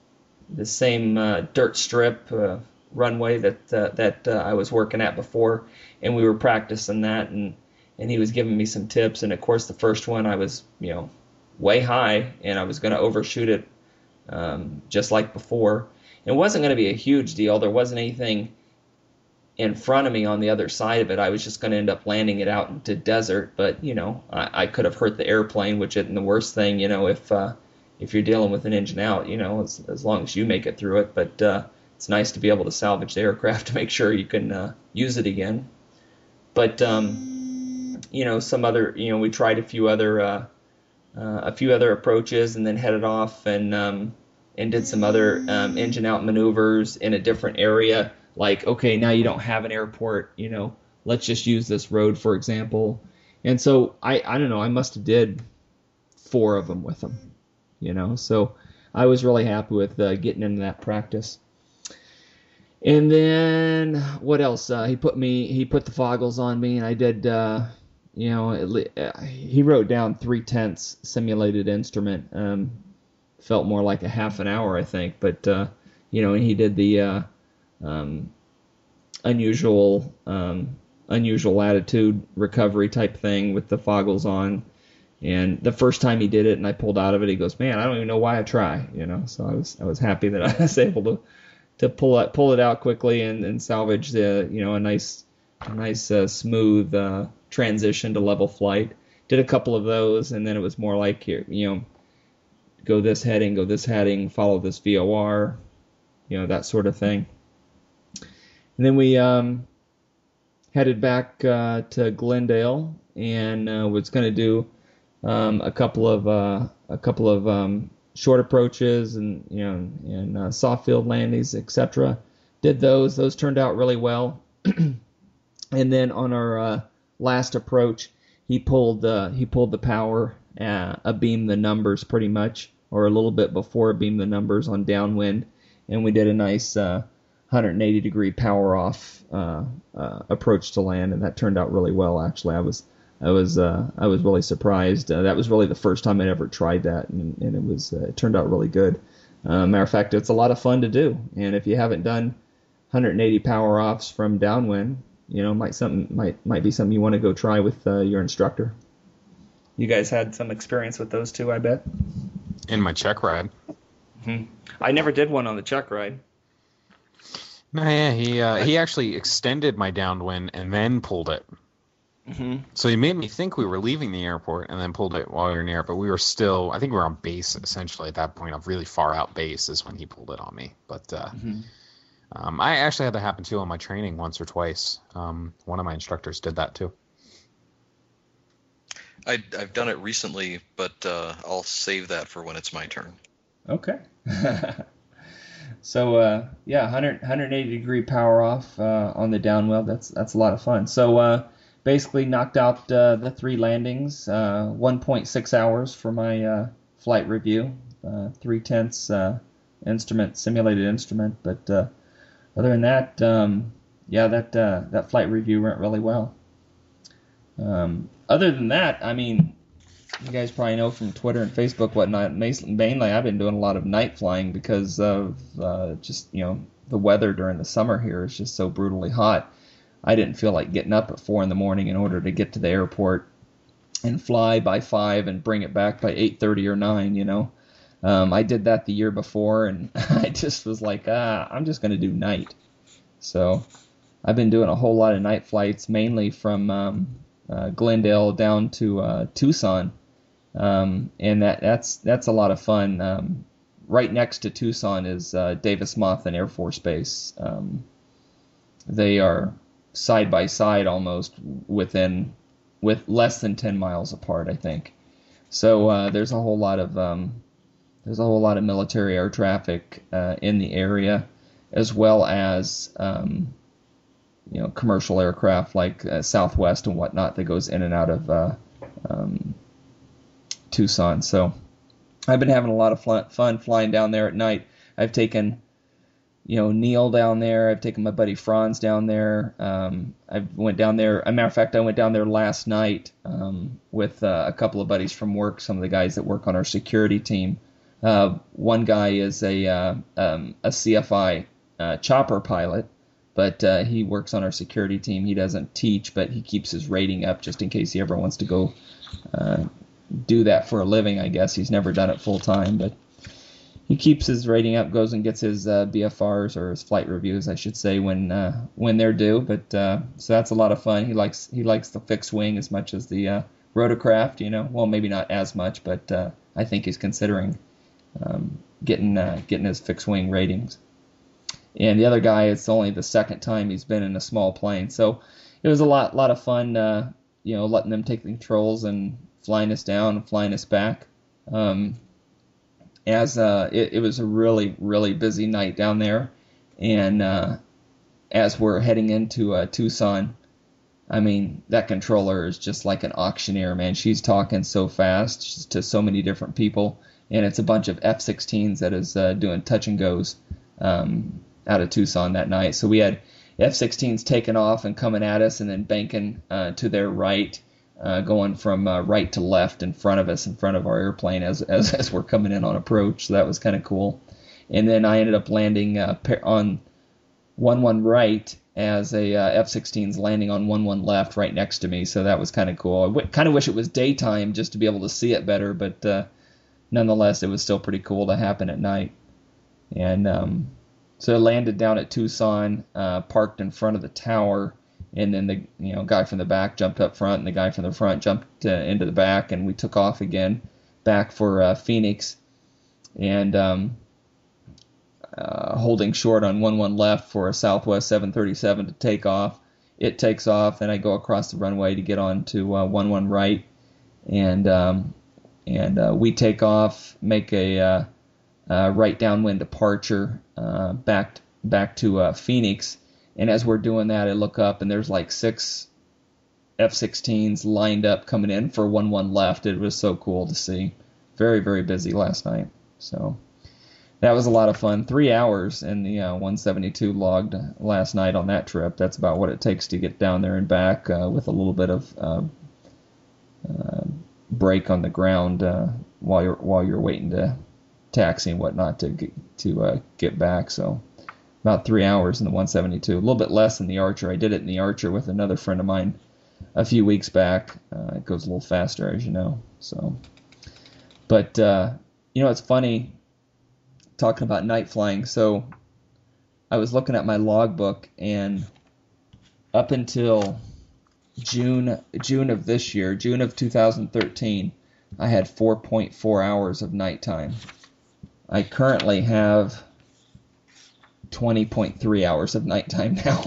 dirt strip runway that I was working at before. And we were practicing that, and he was giving me some tips. And of course, the first one I was, way high, and I was going to overshoot it just like before. It wasn't going to be a huge deal. There wasn't anything in front of me on the other side of it. I was just going to end up landing it out into desert. But, I could have hurt the airplane, which isn't the worst thing, if you're dealing with an engine out, as long as you make it through it. But it's nice to be able to salvage the aircraft to make sure you can use it again. But, some other, we tried a few other a few other approaches, and then headed off and did some other engine out maneuvers in a different area. Like, okay, now you don't have an airport, let's just use this road, for example. And so I don't know, I must have did 4 of them with him, So I was really happy with getting into that practice. And then what else? He put the foggles on me, and I did. He wrote down 3/10 simulated instrument. Felt more like a half an hour, I think, but and he did the unusual latitude recovery type thing with the foggles on. And the first time he did it, and I pulled out of it, he goes, "Man, I don't even know why I try." So I was happy that I was able to pull it out quickly and salvage a nice smooth transition to level flight. Did a couple of those, and then it was more like, here, go this heading, follow this VOR, that sort of thing. And then we headed back to Glendale and was going to do a couple of short approaches and soft field landings, etc. Did those. Those turned out really well. And then on our last approach, he pulled the power, abeam the numbers pretty much, or a little bit before abeam the numbers on downwind, and we did a nice 180 degree power off approach to land, and that turned out really well. Actually, I was really surprised. That was really the first time I'd ever tried that, and it turned out really good. Matter of fact, it's a lot of fun to do, and if you haven't done 180 power offs from downwind, might be something you want to go try with your instructor. You guys had some experience with those too, I bet. In my check ride. Mm-hmm. I never did one on the check ride. No, yeah, he actually extended my downwind and then pulled it. Mm-hmm. So he made me think we were leaving the airport and then pulled it while we were near it, but we were still, I think we were on base essentially at that point, a really far out base is when he pulled it on me. But I actually had that happen too on my training once or twice. One of my instructors did that too. I've done it recently, but I'll save that for when it's my turn. Okay. So 180 degree power off on the downwind. That's a lot of fun. So basically knocked out the 3 landings, 1.6 hours for my flight review, 3/10 instrument, simulated instrument. But other than that, that flight review went really well. Other than that, I mean, you guys probably know from Twitter and Facebook whatnot, mainly I've been doing a lot of night flying because of just, the weather during the summer here is just so brutally hot. I didn't feel like getting up at 4 a.m. in order to get to the airport and fly by 5 and bring it back by 8:30 or 9, I did that the year before, and I just was like, I'm just going to do night. So I've been doing a whole lot of night flights, mainly from Glendale down to Tucson. And that's a lot of fun. Right next to Tucson is Davis-Monthan Air Force Base. They are side by side almost with less than 10 miles apart, I think. So there's a whole lot of military air traffic in the area, as well as commercial aircraft like Southwest and whatnot that goes in and out of Tucson. So I've been having a lot of fun flying down there at night. I've taken Neil down there. I've taken my buddy Franz down there. I went down there. As a matter of fact, I went down there last night with a couple of buddies from work, some of the guys that work on our security team. One guy is a CFI chopper pilot, but he works on our security team. He doesn't teach, but he keeps his rating up just in case he ever wants to go do that for a living, I guess. He's never done it full time, but he keeps his rating up, goes and gets his BFRs, or his flight reviews, I should say, when they're due. But so that's a lot of fun. He likes the fixed wing as much as the rotorcraft. Well, maybe not as much, but I think he's considering getting his fixed wing ratings. And the other guy, it's only the second time he's been in a small plane, so it was a lot of fun. Letting them take the controls and flying us down and flying us back. It was a really, really busy night down there. And as we're heading into Tucson, I mean, that controller is just like an auctioneer, man. She's talking so fast to so many different people. And it's a bunch of F-16s that is doing touch and goes out of Tucson that night. So we had F-16s taking off and coming at us and then banking to their right, going from right to left in front of us, in front of our airplane as we're coming in on approach. So that was kind of cool. And then I ended up landing on 1-1 right as a F-16's landing on 1-1 left right next to me. So that was kind of cool. I kind of wish it was daytime just to be able to see it better, but nonetheless, it was still pretty cool to happen at night. And so I landed down at Tucson, parked in front of the tower, and then the guy from the back jumped up front, and the guy from the front jumped into the back, and we took off again back for Phoenix, and holding short on 1-1 left for a Southwest 737 to take off. It takes off, then I go across the runway to get on to 1-1 right, and we take off, make a right downwind departure back to Phoenix. And as we're doing that, I look up and there's like 6 F-16s lined up coming in for 1-1 left. It was so cool to see. Very, very busy last night. So that was a lot of fun. 3 hours in the 172 logged last night on that trip. That's about what it takes to get down there and back with a little bit of break on the ground while you're waiting to taxi and whatnot to get back. So about 3 hours in the 172, a little bit less than the Archer. I did it in the Archer with another friend of mine a few weeks back. It goes a little faster, as you know. So, but it's funny talking about night flying. So I was looking at my logbook, and up until June of this year, June of 2013, I had 4.4 hours of nighttime. I currently have 20.3 hours of nighttime now.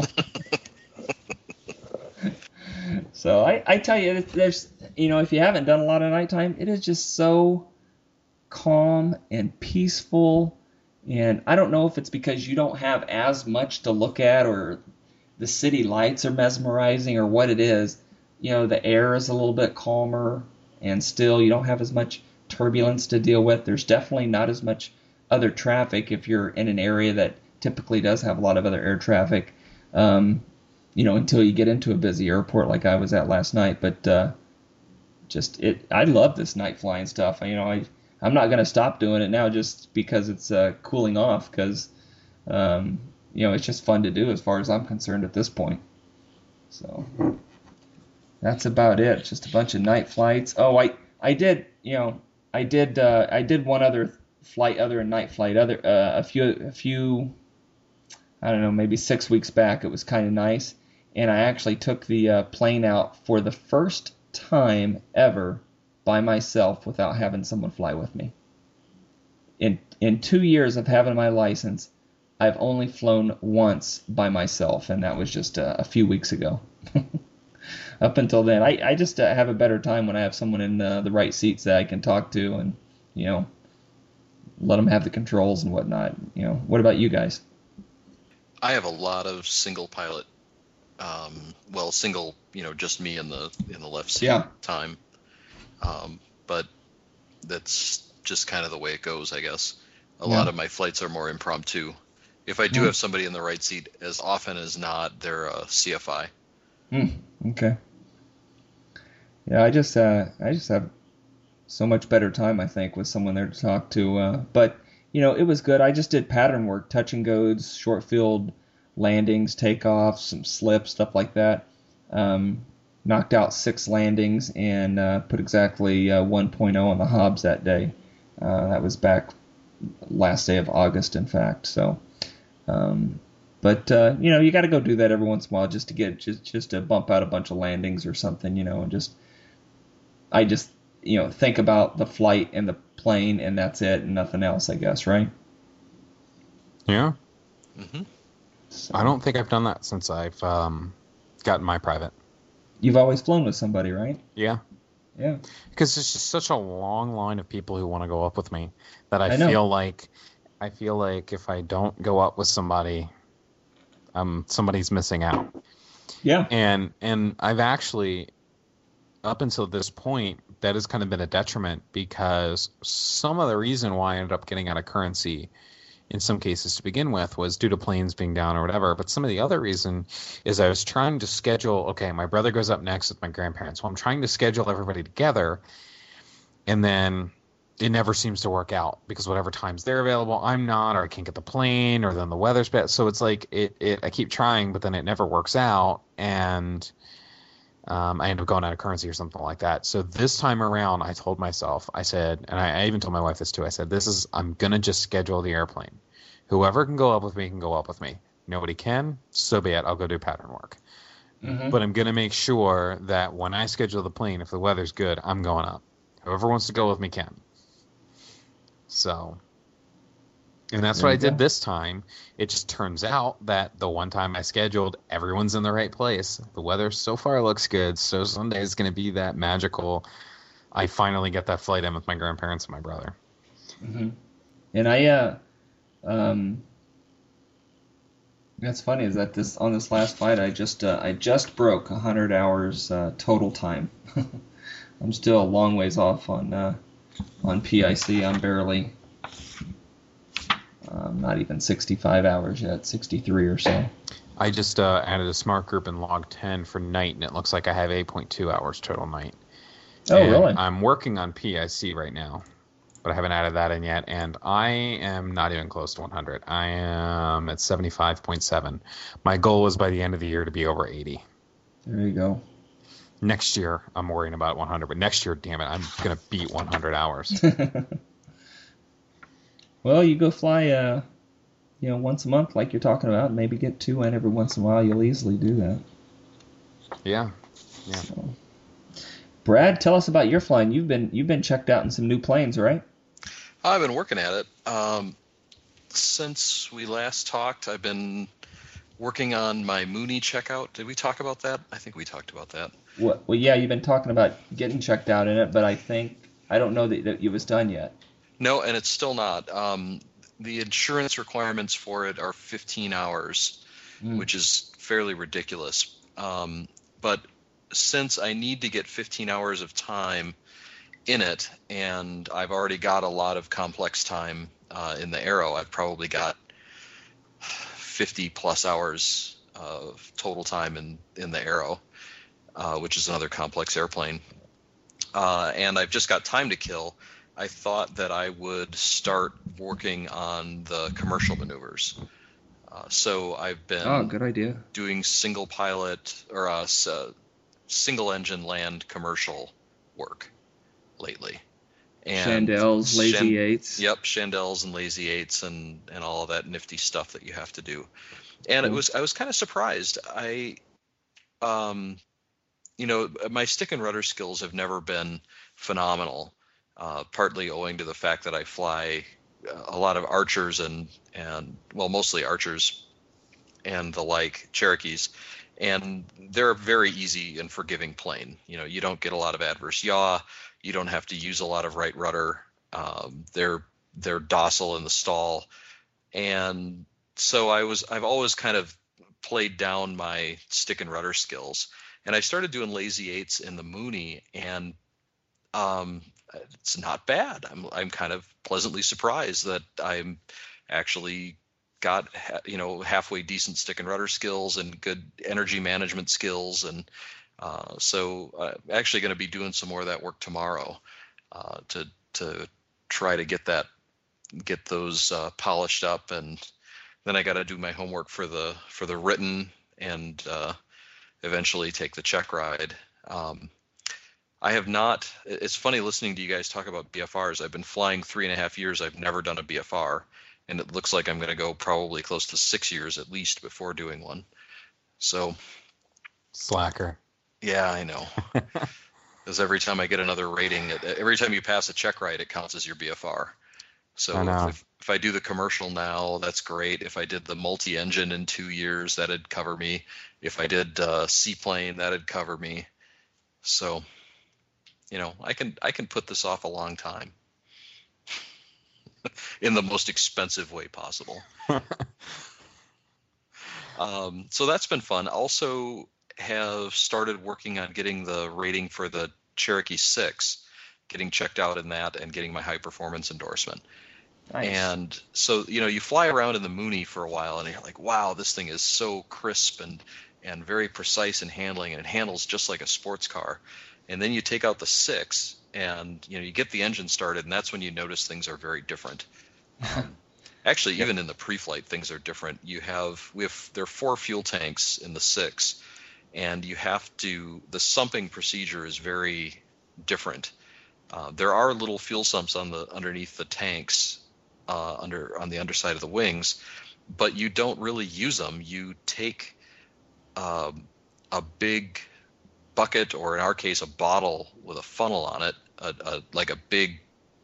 So I tell you, there's, if you haven't done a lot of nighttime, it is just so calm and peaceful. And I don't know if it's because you don't have as much to look at, or the city lights are mesmerizing, or what it is. The air is a little bit calmer, and still you don't have as much turbulence to deal with. There's definitely not as much other traffic if you're in an area that typically does have a lot of other air traffic, until you get into a busy airport like I was at last night. But I love this night flying stuff. I'm not going to stop doing it now just because it's cooling off, because it's just fun to do as far as I'm concerned at this point. So that's about it. It's just a bunch of night flights. Oh, I did one other flight other than night flight. A few I don't know, maybe 6 weeks back. It was kind of nice, and I actually took the plane out for the first time ever by myself without having someone fly with me. In 2 years of having my license, I've only flown once by myself, and that was just a few weeks ago. Up until then, I just have a better time when I have someone in the right seats that I can talk to, and let them have the controls and whatnot. What about you guys? I have a lot of single pilot, just me in the left seat time. But that's just kind of the way it goes, I guess. A lot of my flights are more impromptu. If I do have somebody in the right seat, as often as not, they're a CFI. Okay. Yeah, I just have so much better time, I think, with someone there to talk to. But it was good. I just did pattern work, touch and goes, short field landings, takeoffs, some slips, stuff like that. Knocked out 6 landings and put exactly 1.0 on the Hobbs that day. That was back last day of August, in fact. So, but you got to go do that every once in a while just to get just to bump out a bunch of landings or something, and I just think about the flight and the plane, and that's it, and nothing else, I guess, right? Yeah. Mm-hmm. So, I don't think I've done that since I've gotten my private. You've always flown with somebody, right? Yeah. Yeah. Because it's just such a long line of people who want to go up with me that I know. feel like if I don't go up with somebody, somebody's missing out. Yeah. And I've actually, up until this point, that has kind of been a detriment, because some of the reason why I ended up getting out of currency in some cases to begin with was due to planes being down or whatever. But some of the other reason is I was trying to schedule, okay, my brother goes up next with my grandparents. Well, I'm trying to schedule everybody together, and then it never seems to work out, because whatever times they're available, I'm not, or I can't get the plane, or then the weather's bad. So it's like I keep trying, but then it never works out, and I end up going out of currency or something like that. So this time around, I told myself, I said, and I even told my wife this too, I said, I'm going to just schedule the airplane. Whoever can go up with me can go up with me. Nobody can, so be it. I'll go do pattern work. Mm-hmm. But I'm going to make sure that when I schedule the plane, if the weather's good, I'm going up. Whoever wants to go with me can. So, and that's what I did this time. It just turns out that the one time I scheduled, everyone's in the right place. The weather so far looks good, so Sunday is going to be that magical. I finally get that flight in with my grandparents and my brother. Mm-hmm. And that's funny is that on this last flight, I just broke 100 hours total time. I'm still a long ways off on PIC. I'm barely. Not even 65 hours yet, 63 or so. I just added a smart group in log 10 for night, and it looks like I have 8.2 hours total night. Oh, and really? I'm working on PIC right now, but I haven't added that in yet, and I am not even close to 100. I am at 75.7. My goal was by the end of the year to be over 80. There you go. Next year, I'm worrying about 100, but next year, damn it, I'm going to beat 100 hours. Well, you go fly, once a month like you're talking about, and maybe get 2 in every once in a while. You'll easily do that. Yeah. So. Brad, tell us about your flying. You've been checked out in some new planes, right? I've been working at it. Since we last talked, I've been working on my Mooney checkout. Did we talk about that? I think we talked about that. Well, yeah, you've been talking about getting checked out in it, but I don't know that it was done yet. No, and it's still not. The insurance requirements for it are 15 hours, which is fairly ridiculous. But since I need to get 15 hours of time in it, and I've already got a lot of complex time in the Aero, I've probably got 50 plus hours of total time in the Aero, which is another complex airplane. And I've just got time to kill. I thought that I would start working on the commercial maneuvers. So I've been good idea. doing single pilot or single engine land commercial work lately. And Chandelles, Lazy Eights. Yep, Chandelles and Lazy Eights and all of that nifty stuff that you have to do. And I was kind of surprised. My stick and rudder skills have never been phenomenal. Partly owing to the fact that I fly a lot of Archers and mostly Archers and the like, Cherokees, and they're a very easy and forgiving plane. You don't get a lot of adverse yaw, you don't have to use a lot of right rudder. They're docile in the stall, and so I've always kind of played down my stick and rudder skills, and I started doing Lazy Eights in the Mooney, and it's not bad. I'm kind of pleasantly surprised that I'm actually got halfway decent stick and rudder skills and good energy management skills, and so I'm actually going to be doing some more of that work tomorrow to try to get those polished up, and then I got to do my homework for the written and eventually take the check ride. I have not. It's funny listening to you guys talk about BFRs. I've been flying 3.5 years. I've never done a BFR, and it looks like I'm going to go probably close to 6 years at least before doing one. So, slacker. Yeah, I know. Because every time I get another rating, every time you pass a check ride, it counts as your BFR. So if I do the commercial now, that's great. If I did the multi-engine in 2 years, that'd cover me. If I did seaplane, that'd cover me. So. I can put this off a long time in the most expensive way possible. So that's been fun. Also have started working on getting the rating for the Cherokee 6, getting checked out in that and getting my high performance endorsement. Nice. And so, you fly around in the Mooney for a while and you're like, wow, this thing is so crisp and very precise in handling, and it handles just like a sports car. And then you take out the 6 and, you get the engine started, and that's when you notice things are very different. Actually, even in the pre-flight, things are different. There are 4 fuel tanks in the 6, and the sumping procedure is very different. There are little fuel sumps underneath the tanks, on the underside of the wings, but you don't really use them. You take a big bucket, or in our case, a bottle with a funnel on it, like a big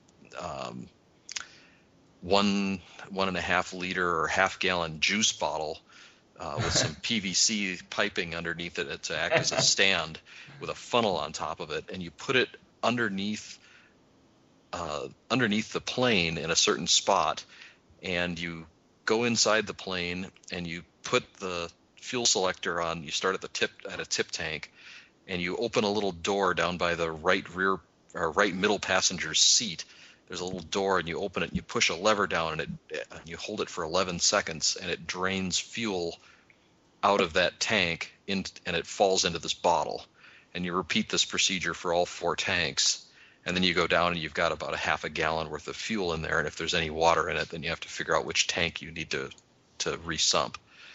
1.5 liter or half-gallon juice bottle with some PVC piping underneath it to act as a stand with a funnel on top of it, and you put it underneath the plane in a certain spot, and you go inside the plane and you put the fuel selector on. You start at a tip tank, and you open a little door down by the right middle passenger's seat. There's a little door, and you open it and you push a lever down, and you hold it for 11 seconds, and it drains fuel out of that tank and it falls into this bottle. And you repeat this procedure for all 4 tanks. And then you go down and you've got about a half a gallon worth of fuel in there. And if there's any water in it, then you have to figure out which tank you need to resump.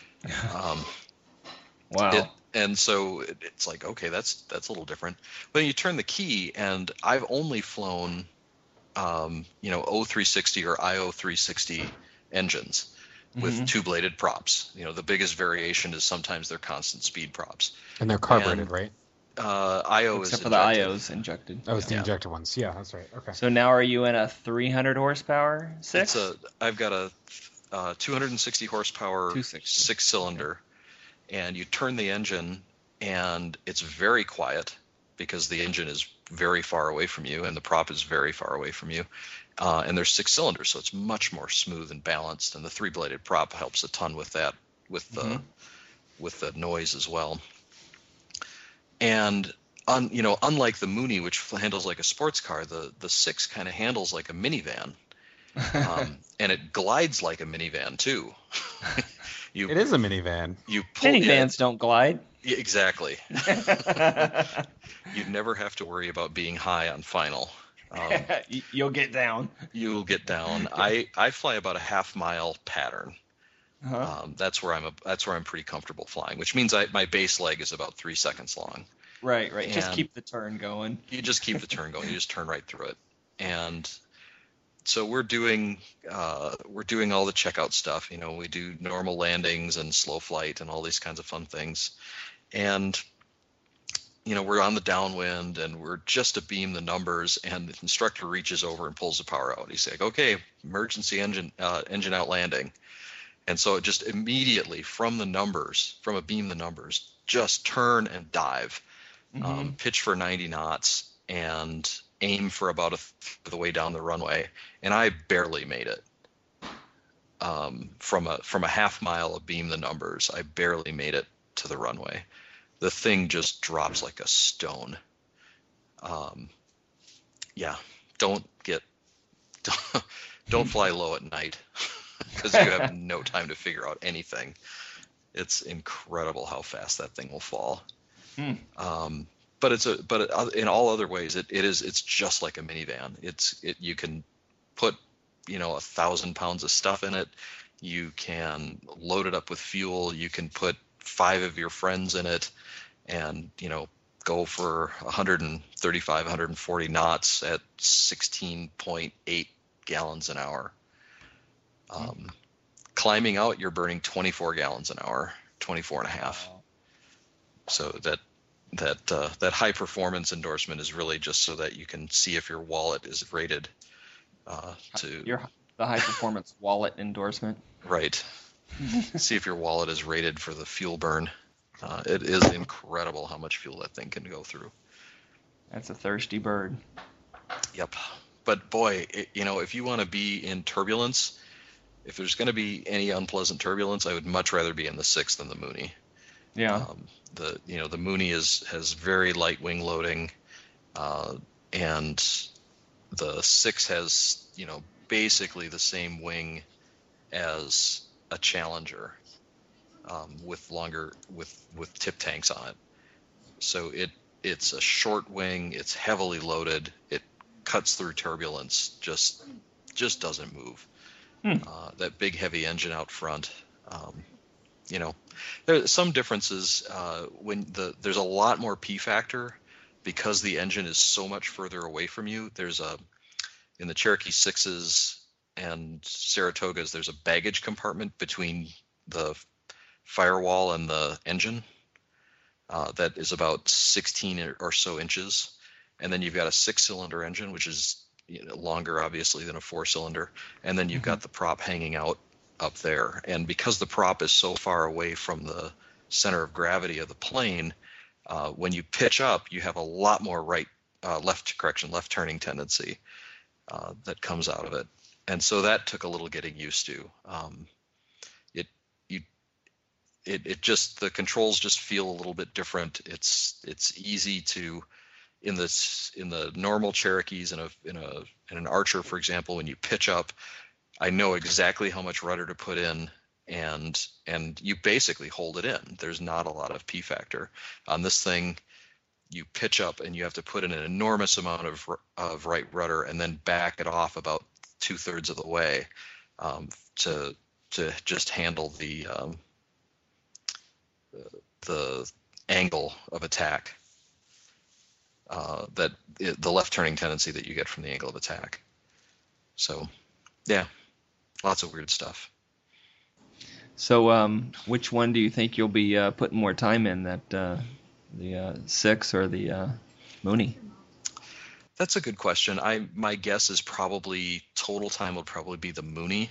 Wow. And so it's like, okay, that's a little different. But then you turn the key, and I've only flown, O360 or IO360 engines with 2-bladed props. The biggest variation is sometimes they're constant speed props. And they're carbureted, right? IO Except is for the IOs injected. Oh, it's the injected ones. Yeah, that's right. Okay. So now are you in a 300 horsepower 6? I've got a 260 horsepower 6-cylinder, and you turn the engine, and it's very quiet because the engine is very far away from you, and the prop is very far away from you. And there's 6 cylinders, so it's much more smooth and balanced. And the 3-bladed prop helps a ton with that, with the noise as well. And unlike the Mooney, which handles like a sports car, the 6 kind of handles like a minivan, and it glides like a minivan too. It is a minivan. Minivans don't glide. Yeah, exactly. You'd never have to worry about being high on final. You'll get down. You'll get down. I fly about a half-mile pattern. That's where I'm pretty comfortable flying, which means my base leg is about 3 seconds long. Right. And just keep the turn going. You just keep the turn going. You just turn right through it. And so we're doing all the checkout stuff. We do normal landings and slow flight and all these kinds of fun things. And we're on the downwind, and we're just to beam the numbers, and the instructor reaches over and pulls the power out. He's like, "Okay, emergency engine out landing." And so it just immediately from a beam the numbers, just turn and dive, pitch for 90 knots, and aim for about a third of the way down the runway. And I barely made it. From a half mile of beam the numbers, I barely made it to the runway. The thing just drops like a stone. Don't fly low at night. Because you have no time to figure out anything. It's incredible how fast that thing will fall. But in all other ways, it's just like a minivan. You can put 1,000 pounds of stuff in it. You can load it up with fuel. You can put 5 of your friends in it, and go for 135, 140 knots at 16.8 gallons an hour. Climbing out, you're burning 24 gallons an hour, 24 and a half. Wow. So that high performance endorsement is really just so that you can see if your wallet is rated the high performance wallet endorsement. Right. See if your wallet is rated for the fuel burn. It is incredible how much fuel that thing can go through. That's a thirsty bird. Yep. But boy, if you want to be in turbulence, if there's going to be any unpleasant turbulence, I would much rather be in the 6 than the Mooney. Yeah. The Mooney has very light wing loading, and the 6 has basically the same wing as a Challenger, with tip tanks on it. So it's a short wing. It's heavily loaded. It cuts through turbulence. Just doesn't move. That big heavy engine out front. There's some differences when there's a lot more P factor because the engine is so much further away from you. In the Cherokee 6s and Saratogas, there's a baggage compartment between the firewall and the engine that is about 16 or so inches, and then you've got a 6-cylinder engine, which is longer obviously than a 4-cylinder, and then you've got the prop hanging out up there. And because the prop is so far away from the center of gravity of the plane, when you pitch up, you have a lot more left turning tendency that comes out of it. And so that took a little getting used to. The controls just feel a little bit different. It's easy to, in the normal Cherokees in an Archer, for example, when you pitch up, I know exactly how much rudder to put in, and you basically hold it in. There's not a lot of P factor on this thing. You pitch up and you have to put in an enormous amount of right rudder and then back it off about 2/3 of the way to just handle the angle of attack, the left turning tendency that you get from the angle of attack. So, yeah, lots of weird stuff. So, which one do you think you'll be putting more time in, the 6 or the Mooney? That's a good question. My guess is probably total time would probably be the Mooney.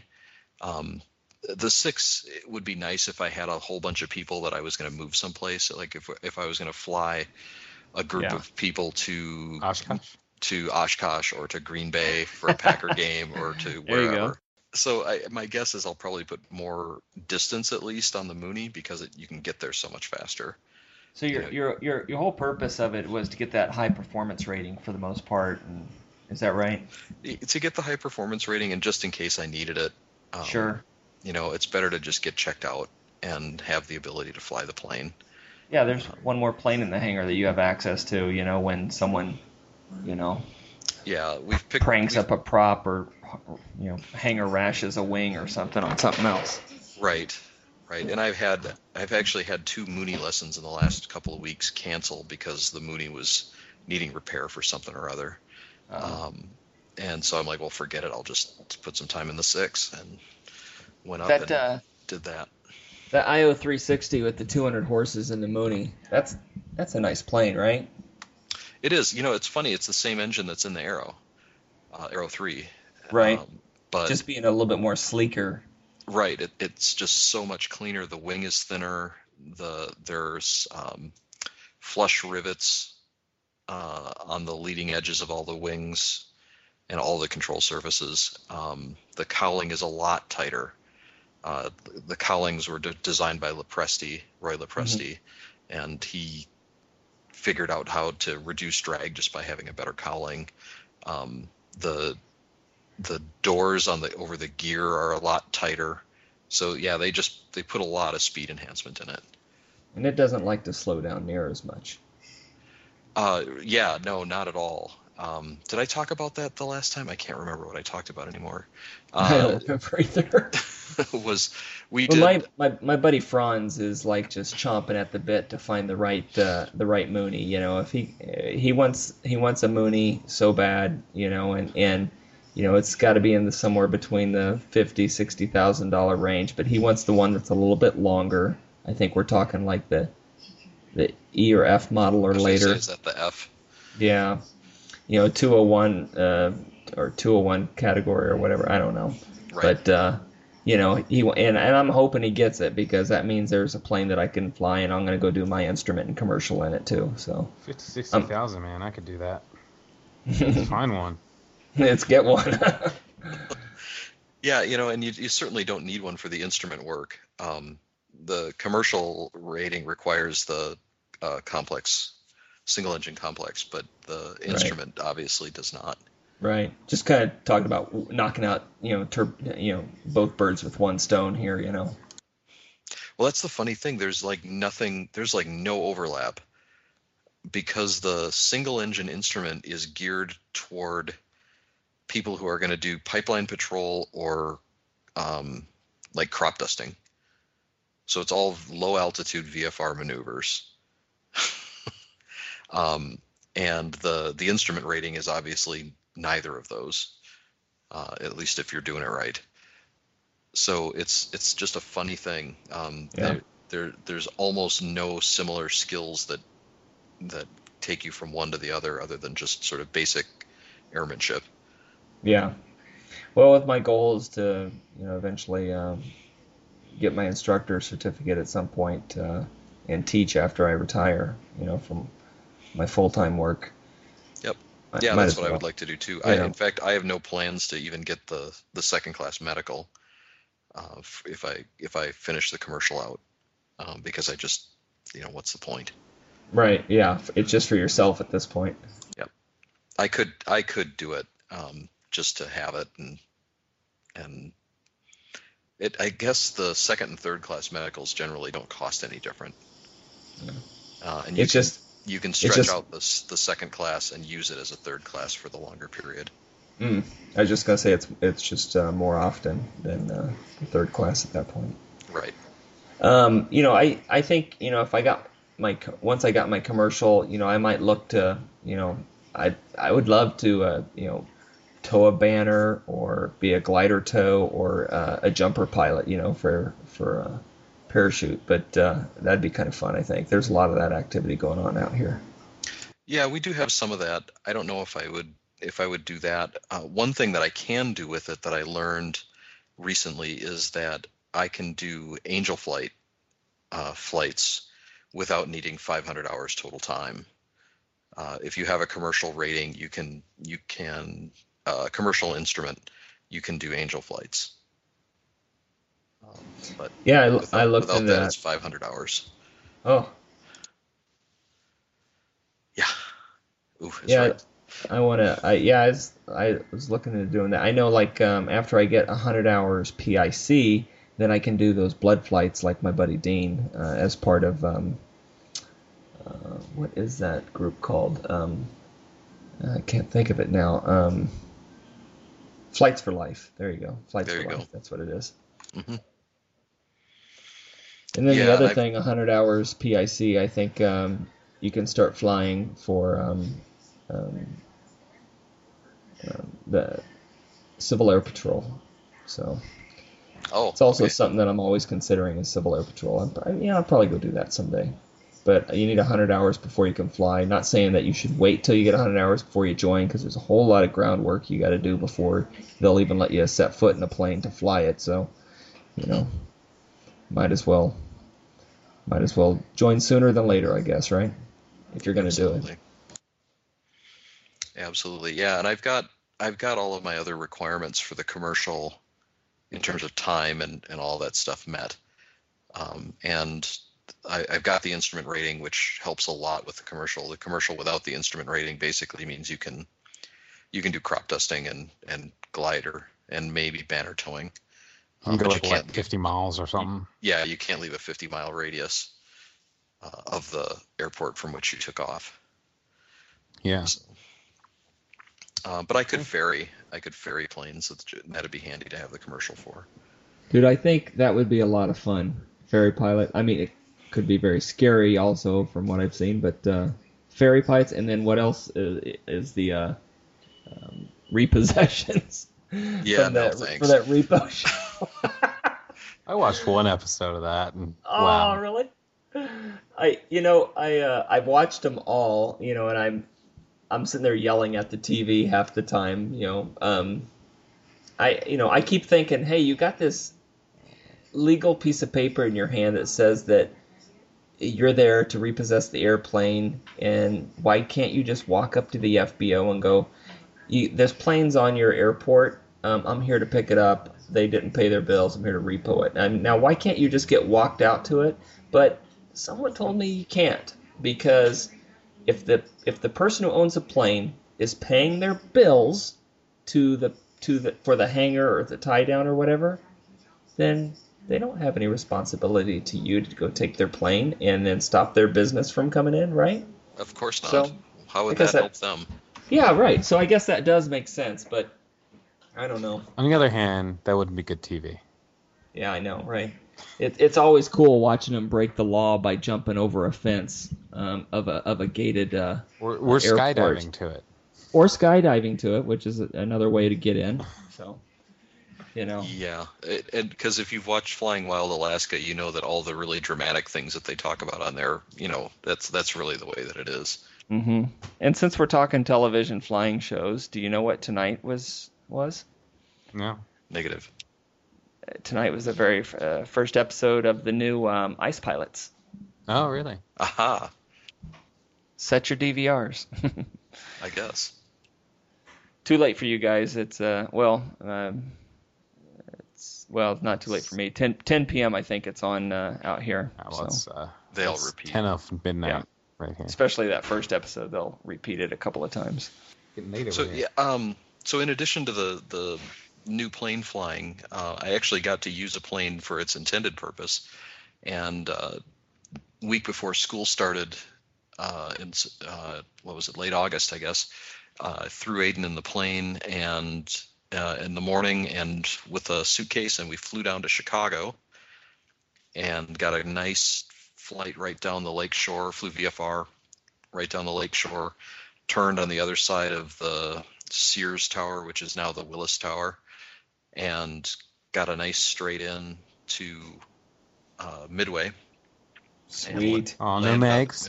The 6 would be nice if I had a whole bunch of people that I was going to move someplace. Like if I was going to fly a group of people to Oshkosh or to Green Bay for a Packer game or to wherever. There you go. So my guess is I'll probably put more distance at least on the Mooney because you can get there so much faster. So your whole purpose of it was to get that high performance rating for the most part, is that right? To get the high performance rating, and just in case I needed it. Sure. It's better to just get checked out and have the ability to fly the plane. Yeah, there's one more plane in the hangar that you have access to. When someone, yeah, pranks up a prop or hangar rashes a wing or something on something else. Right. And I've actually had 2 Mooney lessons in the last couple of weeks cancel because the Mooney was needing repair for something or other. And so I'm like, well, forget it. I'll just put some time in the 6 and went up and did that. That IO360 with the 200 horses in the Mooney, that's a nice plane, right? It is. It's funny. It's the same engine that's in the Aero 3. Right. But just being a little bit more sleeker. Right. It's just so much cleaner. The wing is thinner. There's flush rivets on the leading edges of all the wings and all the control surfaces. The cowling is a lot tighter. The cowlings were designed by Roy Lopresti, and he figured out how to reduce drag just by having a better cowling. The doors over the gear are a lot tighter. So yeah, they put a lot of speed enhancement in it. And it doesn't like to slow down near as much. Yeah, no, not at all. Did I talk about that the last time? I can't remember what I talked about anymore. I don't remember either. My buddy Franz is like just chomping at the bit to find the right Mooney. If he wants a Mooney so bad, and it's got to be in somewhere between the $50,000-$60,000 range. But he wants the one that's a little bit longer. I think we're talking like the E or F model or later. Is that the F? Yeah. 201 or 201 category or whatever. I don't know. Right. But and I'm hoping he gets it because that means there's a plane that I can fly, and I'm going to go do my instrument and commercial in it too. So 50,000-60,000, man, I could do that. Let's find one. Let's get one. Yeah, and you certainly don't need one for the instrument work. The commercial rating requires the complex, single engine complex, but the instrument obviously does not. Right. Just kind of talking about knocking out, both birds with one stone here, Well, that's the funny thing. There's no overlap because the single engine instrument is geared toward people who are going to do pipeline patrol or like crop dusting. So it's all low altitude VFR maneuvers. And the instrument rating is obviously neither of those, at least if you're doing it right. So it's just a funny thing. There's almost no similar skills that take you from one to the other than just sort of basic airmanship. Yeah. Well, with my goal is to eventually get my instructor certificate at some point and teach after I retire, from my full-time work. Yep. Yeah, that's what I would like to do too. Yeah. In fact, I have no plans to even get the second class medical if I finish the commercial out because I just what's the point? Right. Yeah. It's just for yourself at this point. Yep. I could do it just to have it and it. I guess the second and third class medicals generally don't cost any different. Yeah. And you can stretch out the second class and use it as a third class for the longer period. I was just gonna say it's just more often than the third class at that point. Right. I think if I got once I got my commercial, I might look to I would love to tow a banner or be a glider tow or a jumper pilot, for a parachute, but that'd be kind of fun. I think there's a lot of that activity going on out here. Yeah, we do have some of that. I don't know if I would do that. One thing that I can do with it that I learned recently is that I can do angel flight flights without needing 500 hours total time. If you have a commercial rating, you can commercial instrument, you can do angel flights. But yeah, I looked without into that. It's 500 hours. Oh. Yeah. Ooh, yeah. Right. I was looking into doing that. I know, after I get 100 hours PIC, then I can do those blood flights like my buddy Dean as part of what is that group called? I can't think of it now. Flights for Life. There you go. Flights for Life. That's what it is. Mm-hmm. And then the other thing, 100 hours PIC, I think you can start flying for the Civil Air Patrol. So it's also something that I'm always considering is Civil Air Patrol. I'll probably go do that someday. But you need 100 hours before you can fly. Not saying that you should wait till you get 100 hours before you join, because there's a whole lot of groundwork you got to do before they'll even let you set foot in a plane to fly it. So, might as well join sooner than later, I guess, right? If you're going to do it. Absolutely, yeah. And I've got all of my other requirements for the commercial in terms of time and all that stuff met. And I've got the instrument rating, which helps a lot with the commercial. The commercial without the instrument rating basically means you can do crop dusting and glider and maybe banner towing. You can go 50 miles or something. Yeah, you can't leave a 50-mile radius of the airport from which you took off. Yeah. So, but I could ferry planes. That'd be handy to have the commercial for. Dude, I think that would be a lot of fun. Ferry pilot. I mean, it could be very scary also from what I've seen, but ferry pilots, and then what else is the repossessions? Yeah, thanks. For that repo show. I watched one episode of that, and oh, wow. Really? I've watched them all, and I'm sitting there yelling at the TV half the time, I keep thinking, hey, you got this legal piece of paper in your hand that says that you're there to repossess the airplane, and why can't you just walk up to the FBO and go, there's planes on your airport, I'm here to pick it up, they didn't pay their bills, I'm here to repo it. And now, why can't you just get walked out to it? But someone told me you can't, because if the person who owns a plane is paying their bills for the hangar or the tie down or whatever, then they don't have any responsibility to you to go take their plane and then stop their business from coming in, right? Of course not. So, how would that help them? Yeah, right. So I guess that does make sense, but I don't know. On the other hand, that wouldn't be good TV. Yeah, I know, right? It's always cool watching them break the law by jumping over a fence of a gated We're airport. skydiving to it. Or skydiving to it, which is another way to get in. So, you know. Yeah, and because if you've watched Flying Wild Alaska, you know that all the really dramatic things that they talk about on there, you know, that's really the way that it is. Mm-hmm. And since we're talking television flying shows, do you know what tonight was? No. Negative. Tonight was the very first episode of the new Ice Pilots. Oh, really? Aha. Set your DVRs. I guess. Too late for you guys. It's it's not too late for me. 10 p.m. I think it's on out here. They'll repeat. 10 of midnight. Yeah. Right here. Especially that first episode, they'll repeat it a couple of times. So in addition to the new plane flying, I actually got to use a plane for its intended purpose. And week before school started, late August, I guess, threw Aiden in the plane and in the morning and with a suitcase, and we flew down to Chicago and got a nice flight right down the lake shore, flew VFR right down the lake shore, turned on the other side of the Sears Tower, which is now the Willis Tower, and got a nice straight in to Midway. Sweet. Oh, no Megs?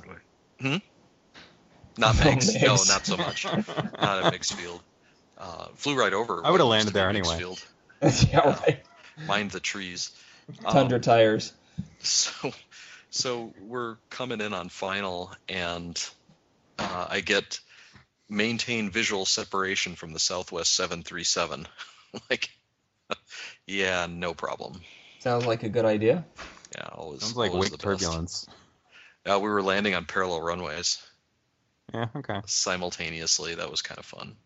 Not Megs. Megs. No, not so much. Not at Meigs Field. Flew right over. I would have landed there anyway. Field. Yeah, right. Mind the trees. Tundra tires. So we're coming in on final, and I get maintain visual separation from the Southwest 737. Like, yeah, no problem. Sounds like a good idea. Yeah, always. Sounds like always wake the best. turbulence. We were landing on parallel runways Yeah, okay. simultaneously. That was kind of fun.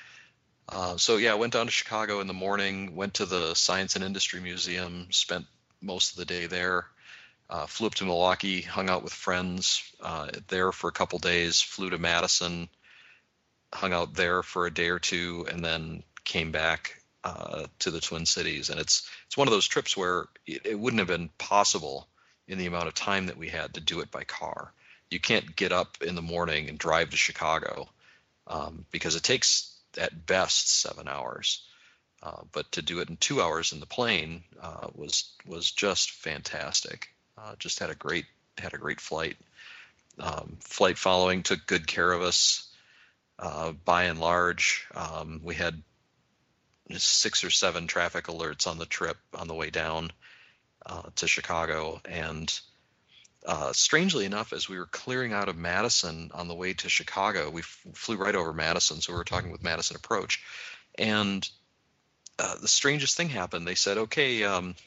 So yeah, went down to Chicago in the morning, went to the Science and Industry Museum, spent most of the day there. Flew up to Milwaukee, hung out with friends there for a couple days, flew to Madison, hung out there for a day or two, and then came back to the Twin Cities. And it's one of those trips where it wouldn't have been possible in the amount of time that we had to do it by car. You can't get up in the morning and drive to Chicago because it takes at best 7 hours. But to do it in 2 hours in the plane was just fantastic. Just had a great flight. Flight following took good care of us. By and large, we had 6 or 7 traffic alerts on the trip on the way down to Chicago. And strangely enough, as we were clearing out of Madison on the way to Chicago, we flew right over Madison. So we were talking with Madison Approach. And the strangest thing happened. They said, okay,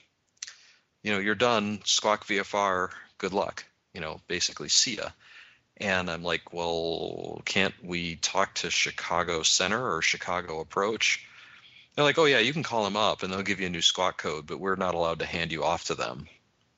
you're done. Squawk VFR. Good luck. Basically, see ya. And I'm like, well, can't we talk to Chicago Center or Chicago Approach? They're like, oh, yeah, you can call them up and they'll give you a new squawk code, but we're not allowed to hand you off to them.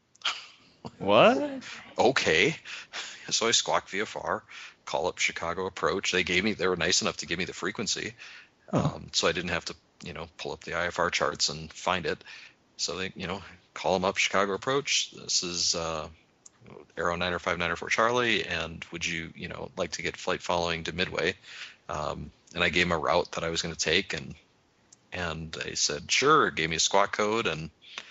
What? Okay. So I squawk VFR, call up Chicago Approach. They were nice enough to give me the frequency. So I didn't have to, pull up the IFR charts and find it. So they, call them up, Chicago Approach. This is Aero 90594 Charlie, and would you, like to get flight following to Midway? And I gave them a route that I was going to take, and they said sure, gave me a squawk code, and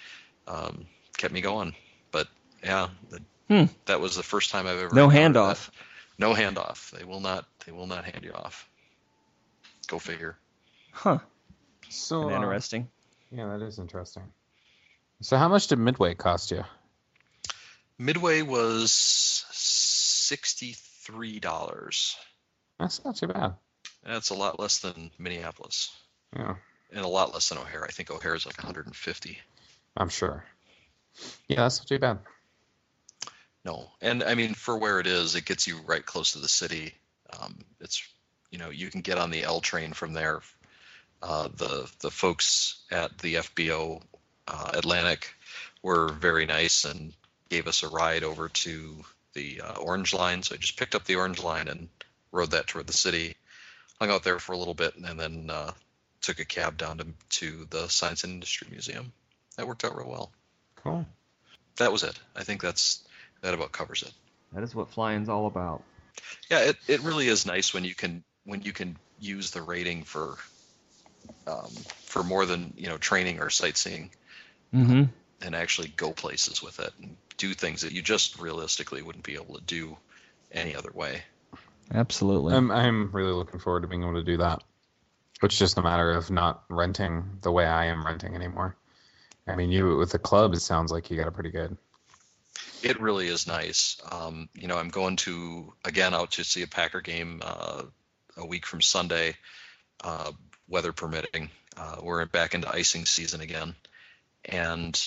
kept me going. But yeah, that was the first time I've ever No handoff. No handoff. They will not hand you off. Go figure. Huh. So Interesting. Yeah, that is interesting. So how much did Midway cost you? Midway was $63. That's not too bad. That's a lot less than Minneapolis. Yeah, And a lot less than O'Hare. I think O'Hare is like 150. I'm sure. Yeah, that's not too bad. No. And I mean, for where it is, it gets you right close to the city. It's, you can get on the L train from there. The folks at the FBO Atlantic were very nice and gave us a ride over to the Orange Line. So I just picked up the Orange Line and rode that toward the city, hung out there for a little bit, and then took a cab down to the Science and Industry Museum. That worked out real well. Cool. That was it. I think that about covers it. That is what flying's all about. Yeah, it really is nice when you can use the rating for more than training or sightseeing, Mm-hmm. and actually go places with it and do things that you just realistically wouldn't be able to do any other way. Absolutely. I'm really looking forward to being able to do that. It's just a matter of not renting the way I am renting anymore. I mean, you with the club, it sounds like you got it pretty good. It really is nice. I'm going out to see a Packer game a week from Sunday, weather permitting. We're back into icing season again, and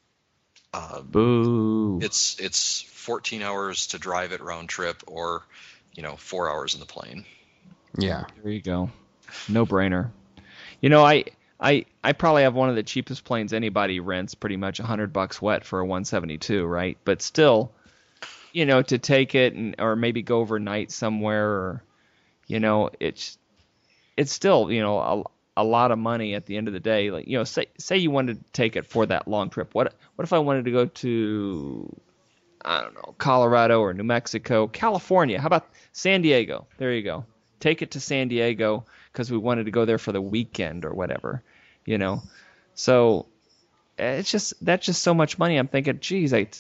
boo! It's 14 hours to drive it round trip, or 4 hours in the plane. Yeah. There you go. No brainer. I probably have one of the cheapest planes anybody rents, pretty much $100 wet for a 172, right? But still, to take it or maybe go overnight somewhere, or it's still a lot of money at the end of the day. Like say you wanted to take it for that long trip. What if I wanted to go to, I don't know, Colorado or New Mexico, California? How about San Diego? There you go. Take it to San Diego because we wanted to go there for the weekend or whatever, So that's just so much money. I'm thinking, geez, I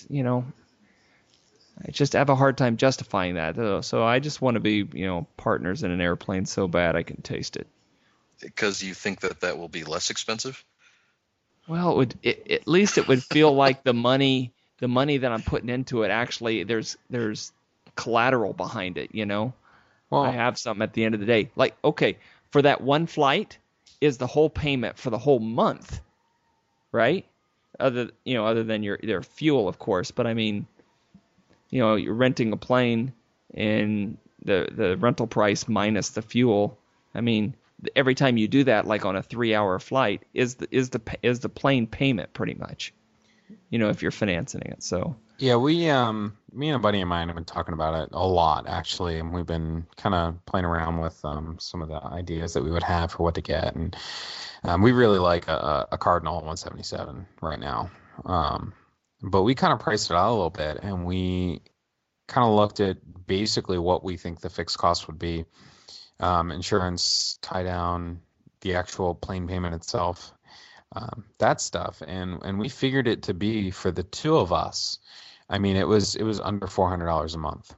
just have a hard time justifying that. So I just want to be, partners in an airplane so bad I can taste it. Because you think that will be less expensive? Well, at least it would feel like the money that I'm putting into it, actually there's collateral behind it, Well, I have something at the end of the day. Like, okay, for that one flight is the whole payment for the whole month, right? Other than their fuel, of course. But I mean, you're renting a plane and the rental price minus the fuel. I mean, every time you do that, like on a 3-hour flight, is the plane payment pretty much, if you're financing it. So yeah, me and a buddy of mine have been talking about it a lot, actually, and we've been kind of playing around with some of the ideas that we would have for what to get, and we really like a Cardinal 177 right now, but we kind of priced it out a little bit, and we kind of looked at basically what we think the fixed cost would be, insurance, tie down, the actual plane payment itself, that stuff, and we figured it to be, for the two of us, I mean, it was under $400 a month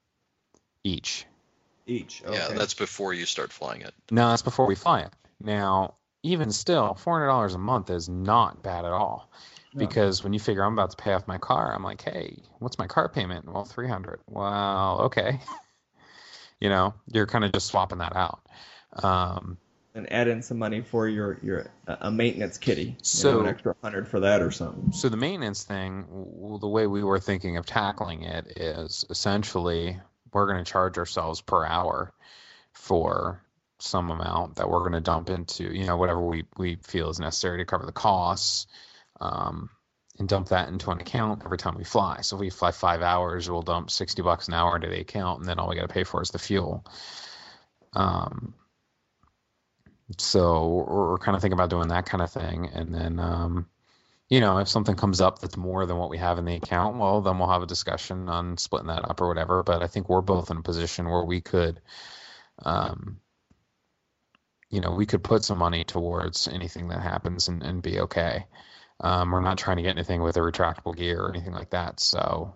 each. Okay. Yeah, that's before you start flying it. No, that's before we fly it. Now, even still, $400 a month is not bad at all. No. Because when you figure I'm about to pay off my car, I'm like, hey, what's my car payment? Well, $300. Well, okay. You're kind of just swapping that out. And add in some money for your a maintenance kitty. So an extra $100 for that or something. So the maintenance thing, the way we were thinking of tackling it is essentially we're going to charge ourselves per hour for some amount that we're going to dump into, whatever we feel is necessary to cover the costs, and dump that into an account every time we fly. So if we fly 5 hours, we'll dump $60 an hour into the account, and then all we got to pay for is the fuel. So we're kind of thinking about doing that kind of thing. And then, if something comes up that's more than what we have in the account, well, then we'll have a discussion on splitting that up or whatever. But I think we're both in a position where we could, we could put some money towards anything that happens and be okay. We're not trying to get anything with a retractable gear or anything like that. So,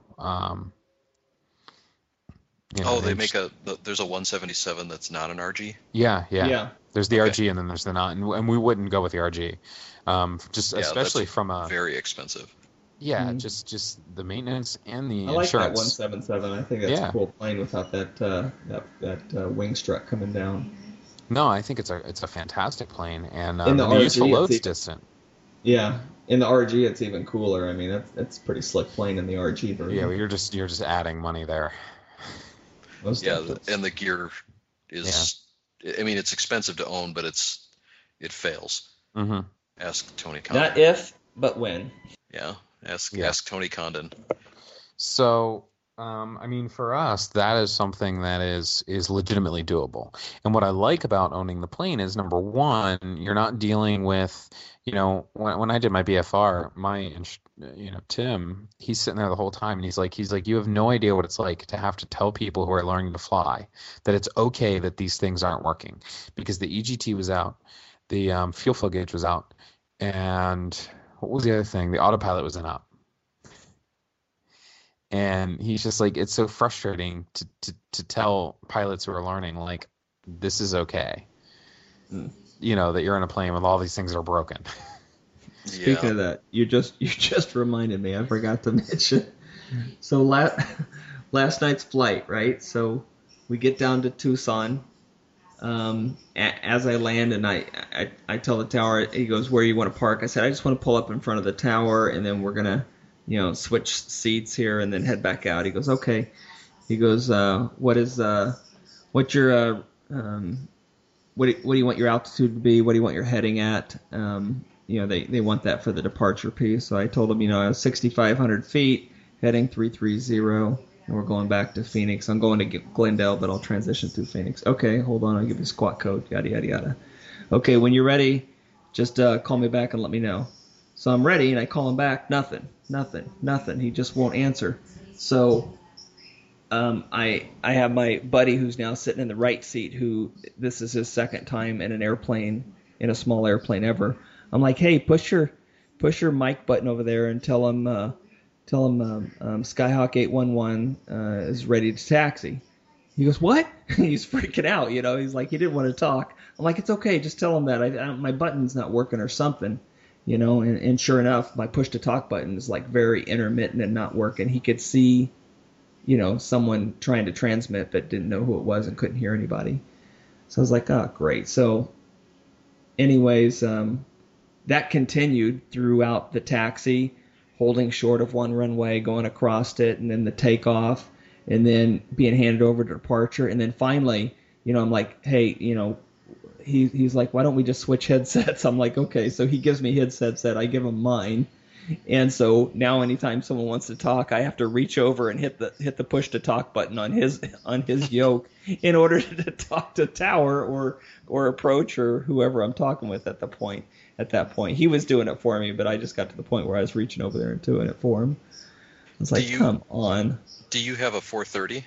they make there's a 177 that's not an RG? Yeah. There's the Okay. RG and then there's the not, and we wouldn't go with the RG, just Yeah, especially that's from a very expensive. just the maintenance and the I like that insurance. 177. I think that's Yeah. a cool plane without that wing strut coming down. No, I think it's a fantastic plane, and In the the useful RG, load's it's distant. Yeah, in the RG it's even cooler. I mean, that's a pretty slick plane in the RG version. Yeah, well, you're just adding money there. Most Yeah, definitely. and the gear is. I mean, it's expensive to own, but it fails. Mm-hmm. Ask Tony Condon. Not if, but when. Yeah, ask Yeah. Tony Condon. So, I mean, for us, that is something that is legitimately doable. And what I like about owning the plane is, number one, you're not dealing with, when I did my BFR, Tim, he's sitting there the whole time, and he's like, you have no idea what it's like to have to tell people who are learning to fly that it's okay that these things aren't working, because the EGT was out, the fuel flow gauge was out, and what was the other thing? The autopilot was up. And he's just like, it's so frustrating to tell pilots who are learning, like, this is okay. That you're in a plane with all these things that are broken. Speaking of that, you just reminded me. I forgot to mention. So last night's flight, right? So we get down to Tucson. As I land, and I tell the tower, he goes, "Where you want to park?" I said, "I just want to pull up in front of the tower, and then we're gonna, switch seats here, and then head back out." He goes, "Okay." He goes, "What's your what do you want your altitude to be? What do you want your heading at?" They want that for the departure piece. So I told him, I was 6,500 feet, heading 330, and we're going back to Phoenix. I'm going to Glendale, but I'll transition through Phoenix. Okay, hold on, I'll give you a squawk code, yada, yada, yada. Okay, when you're ready, just call me back and let me know. So I'm ready, and I call him back, nothing. He just won't answer. So I have my buddy who's now sitting in the right seat, who this is his second time in a small airplane ever. I'm like, "Hey, push your mic button over there and tell him Skyhawk 811 is ready to taxi." He goes, "What?" He's freaking out, He's like, he didn't want to talk. I'm like, "It's okay, just tell him that my button's not working or something." And sure enough, my push to talk button is like very intermittent and not working. He could see, someone trying to transmit but didn't know who it was and couldn't hear anybody. So I was like, "Oh, great." So anyways, that continued throughout the taxi, holding short of one runway, going across it, and then the takeoff, and then being handed over to departure. And then finally, I'm like, "Hey, he's like, why don't we just switch headsets?" I'm like, "Okay." So he gives me his headset, I give him mine. And so now anytime someone wants to talk, I have to reach over and hit the push to talk button on his yoke in order to talk to tower or approach or whoever I'm talking with at that point. He was doing it for me, but I just got to the point where I was reaching over there and doing it for him. I was like, come on. Do you have a 430?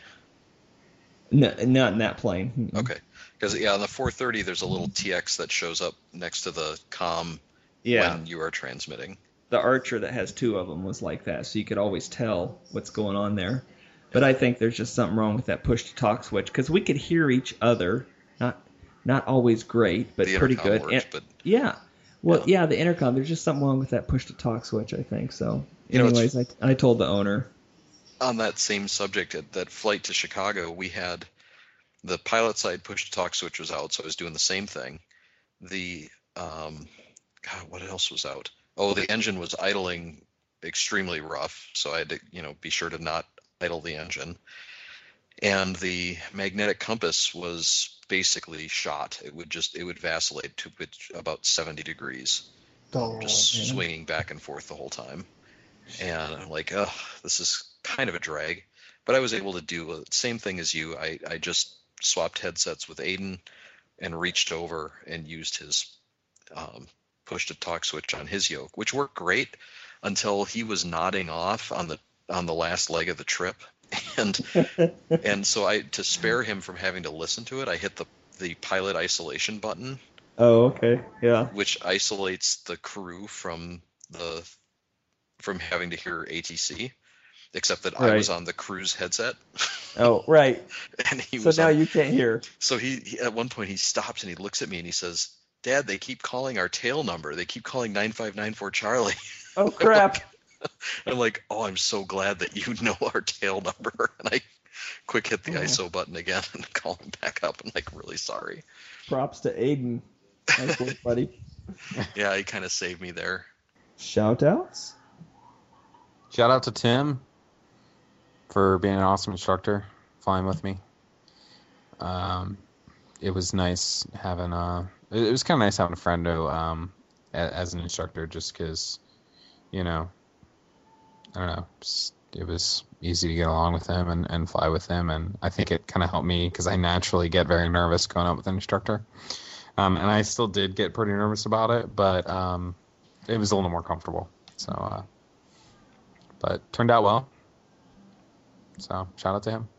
No, not in that plane. Mm-mm. Okay. Because, on the 430, there's a little TX that shows up next to the comm when you are transmitting. The Archer that has two of them was like that, so you could always tell what's going on there. But I think there's just something wrong with that push-to-talk switch, because we could hear each other, not always great, but the pretty intercom good. Works, but yeah. Well, yeah, the intercom, there's just something wrong with that push-to-talk switch, I think. So, anyways, I told the owner. On that same subject, at that flight to Chicago, we had the pilot side push-to-talk switch was out, so I was doing the same thing. The, what else was out? Oh, the engine was idling extremely rough, so I had to, be sure to not idle the engine. And the magnetic compass was basically shot. It would vacillate to about 70 degrees, just swinging back and forth the whole time. And I'm like, this is kind of a drag. But I was able to do the same thing as you. I just swapped headsets with Aiden and reached over and used his push-to-talk switch on his yoke, which worked great until he was nodding off on the last leg of the trip. And so to spare him from having to listen to it, I hit the pilot isolation button. Oh, okay. Yeah. Which isolates the crew from having to hear ATC. except that I was on the cruise headset. Oh, right. And he So was now on, you can't hear. So he at one point he stops and he looks at me and he says, "Dad, they keep calling our tail number. They keep calling 9594 Charlie." Oh, crap. I'm like, "Oh, I'm so glad that you know our tail number." And I quick hit the ISO button again and call him back up. I'm like, really sorry. Props to Aiden. Nice work, buddy. Yeah, he kind of saved me there. Shout-outs? Shout out to Tim for being an awesome instructor, flying with me. It was nice having it was kind of nice having a friend who, as an instructor, just because, you know, I don't know, it was easy to get along with him and fly with him, and I think it kind of helped me because I naturally get very nervous going out with an instructor, and I still did get pretty nervous about it, but it was a little more comfortable. So, but turned out well. So shout out to him.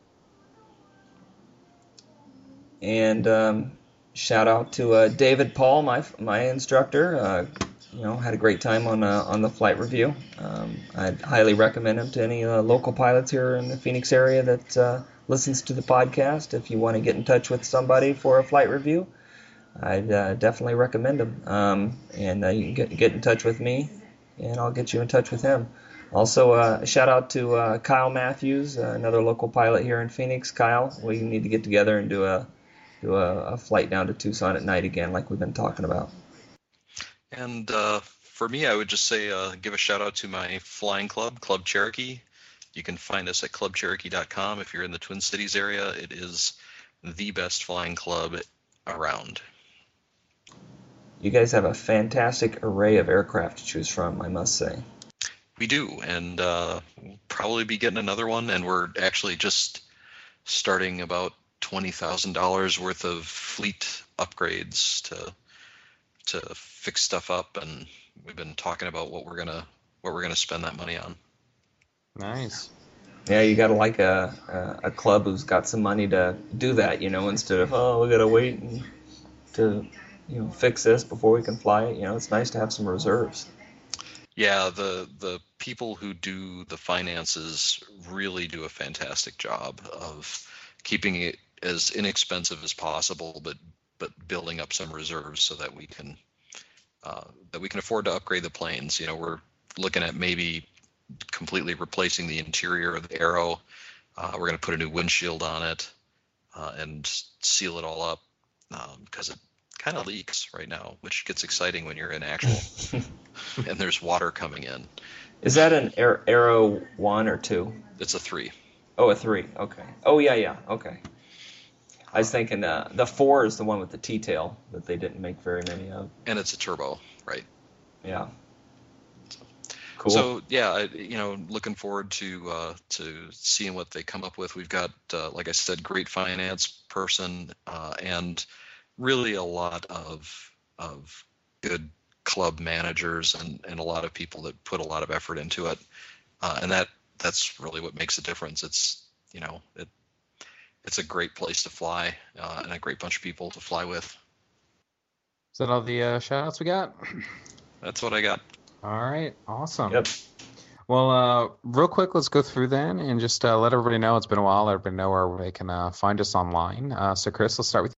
And shout out to David Paul, my instructor. Had a great time on the flight review. I'd highly recommend him to any local pilots here in the Phoenix area that listens to the podcast. If you want to get in touch with somebody for a flight review, I'd definitely recommend him. And you can get in touch with me, and I'll get you in touch with him. Also, a shout out to Kyle Matthews, another local pilot here in Phoenix. Kyle, we need to get together and do a flight down to Tucson at night again, like we've been talking about. And for me, I would just say give a shout out to my flying club, Club Cherokee. You can find us at clubcherokee.com. If you're in the Twin Cities area, it is the best flying club around. You guys have a fantastic array of aircraft to choose from, I must say. We do, and we'll probably be getting another one, and we're actually just starting about $20,000 worth of fleet upgrades to fix stuff up, and we've been talking about what we're gonna spend that money on. Nice. Yeah, you got to like a club who's got some money to do that, instead of, we got to wait to fix this before we can fly it. It's nice to have some reserves. Yeah, the people who do the finances really do a fantastic job of keeping it as inexpensive as possible, but building up some reserves so that we can afford to upgrade the planes. We're looking at maybe completely replacing the interior of the Aero. We're going to put a new windshield on it and seal it all up because it kind of leaks right now, which gets exciting when you're in actual and there's water coming in. Is that an Aero 1 or 2? It's a 3. Oh, a 3. Okay. Oh, yeah. Okay. I was thinking the 4 is the one with the T-tail that they didn't make very many of. And it's a turbo, right? Yeah. Cool. So yeah, looking forward to seeing what they come up with. We've got, like I said, great finance person and really a lot of good club managers and a lot of people that put a lot of effort into it, and that's really what makes a difference. It's it's a great place to fly and a great bunch of people to fly with. Is that all the shout outs we got? That's what I got. All right, awesome. Yep. Well, real quick, let's go through then and just let everybody know it's been a while. Let everybody know where they can find us online. So, Chris, let's start with you.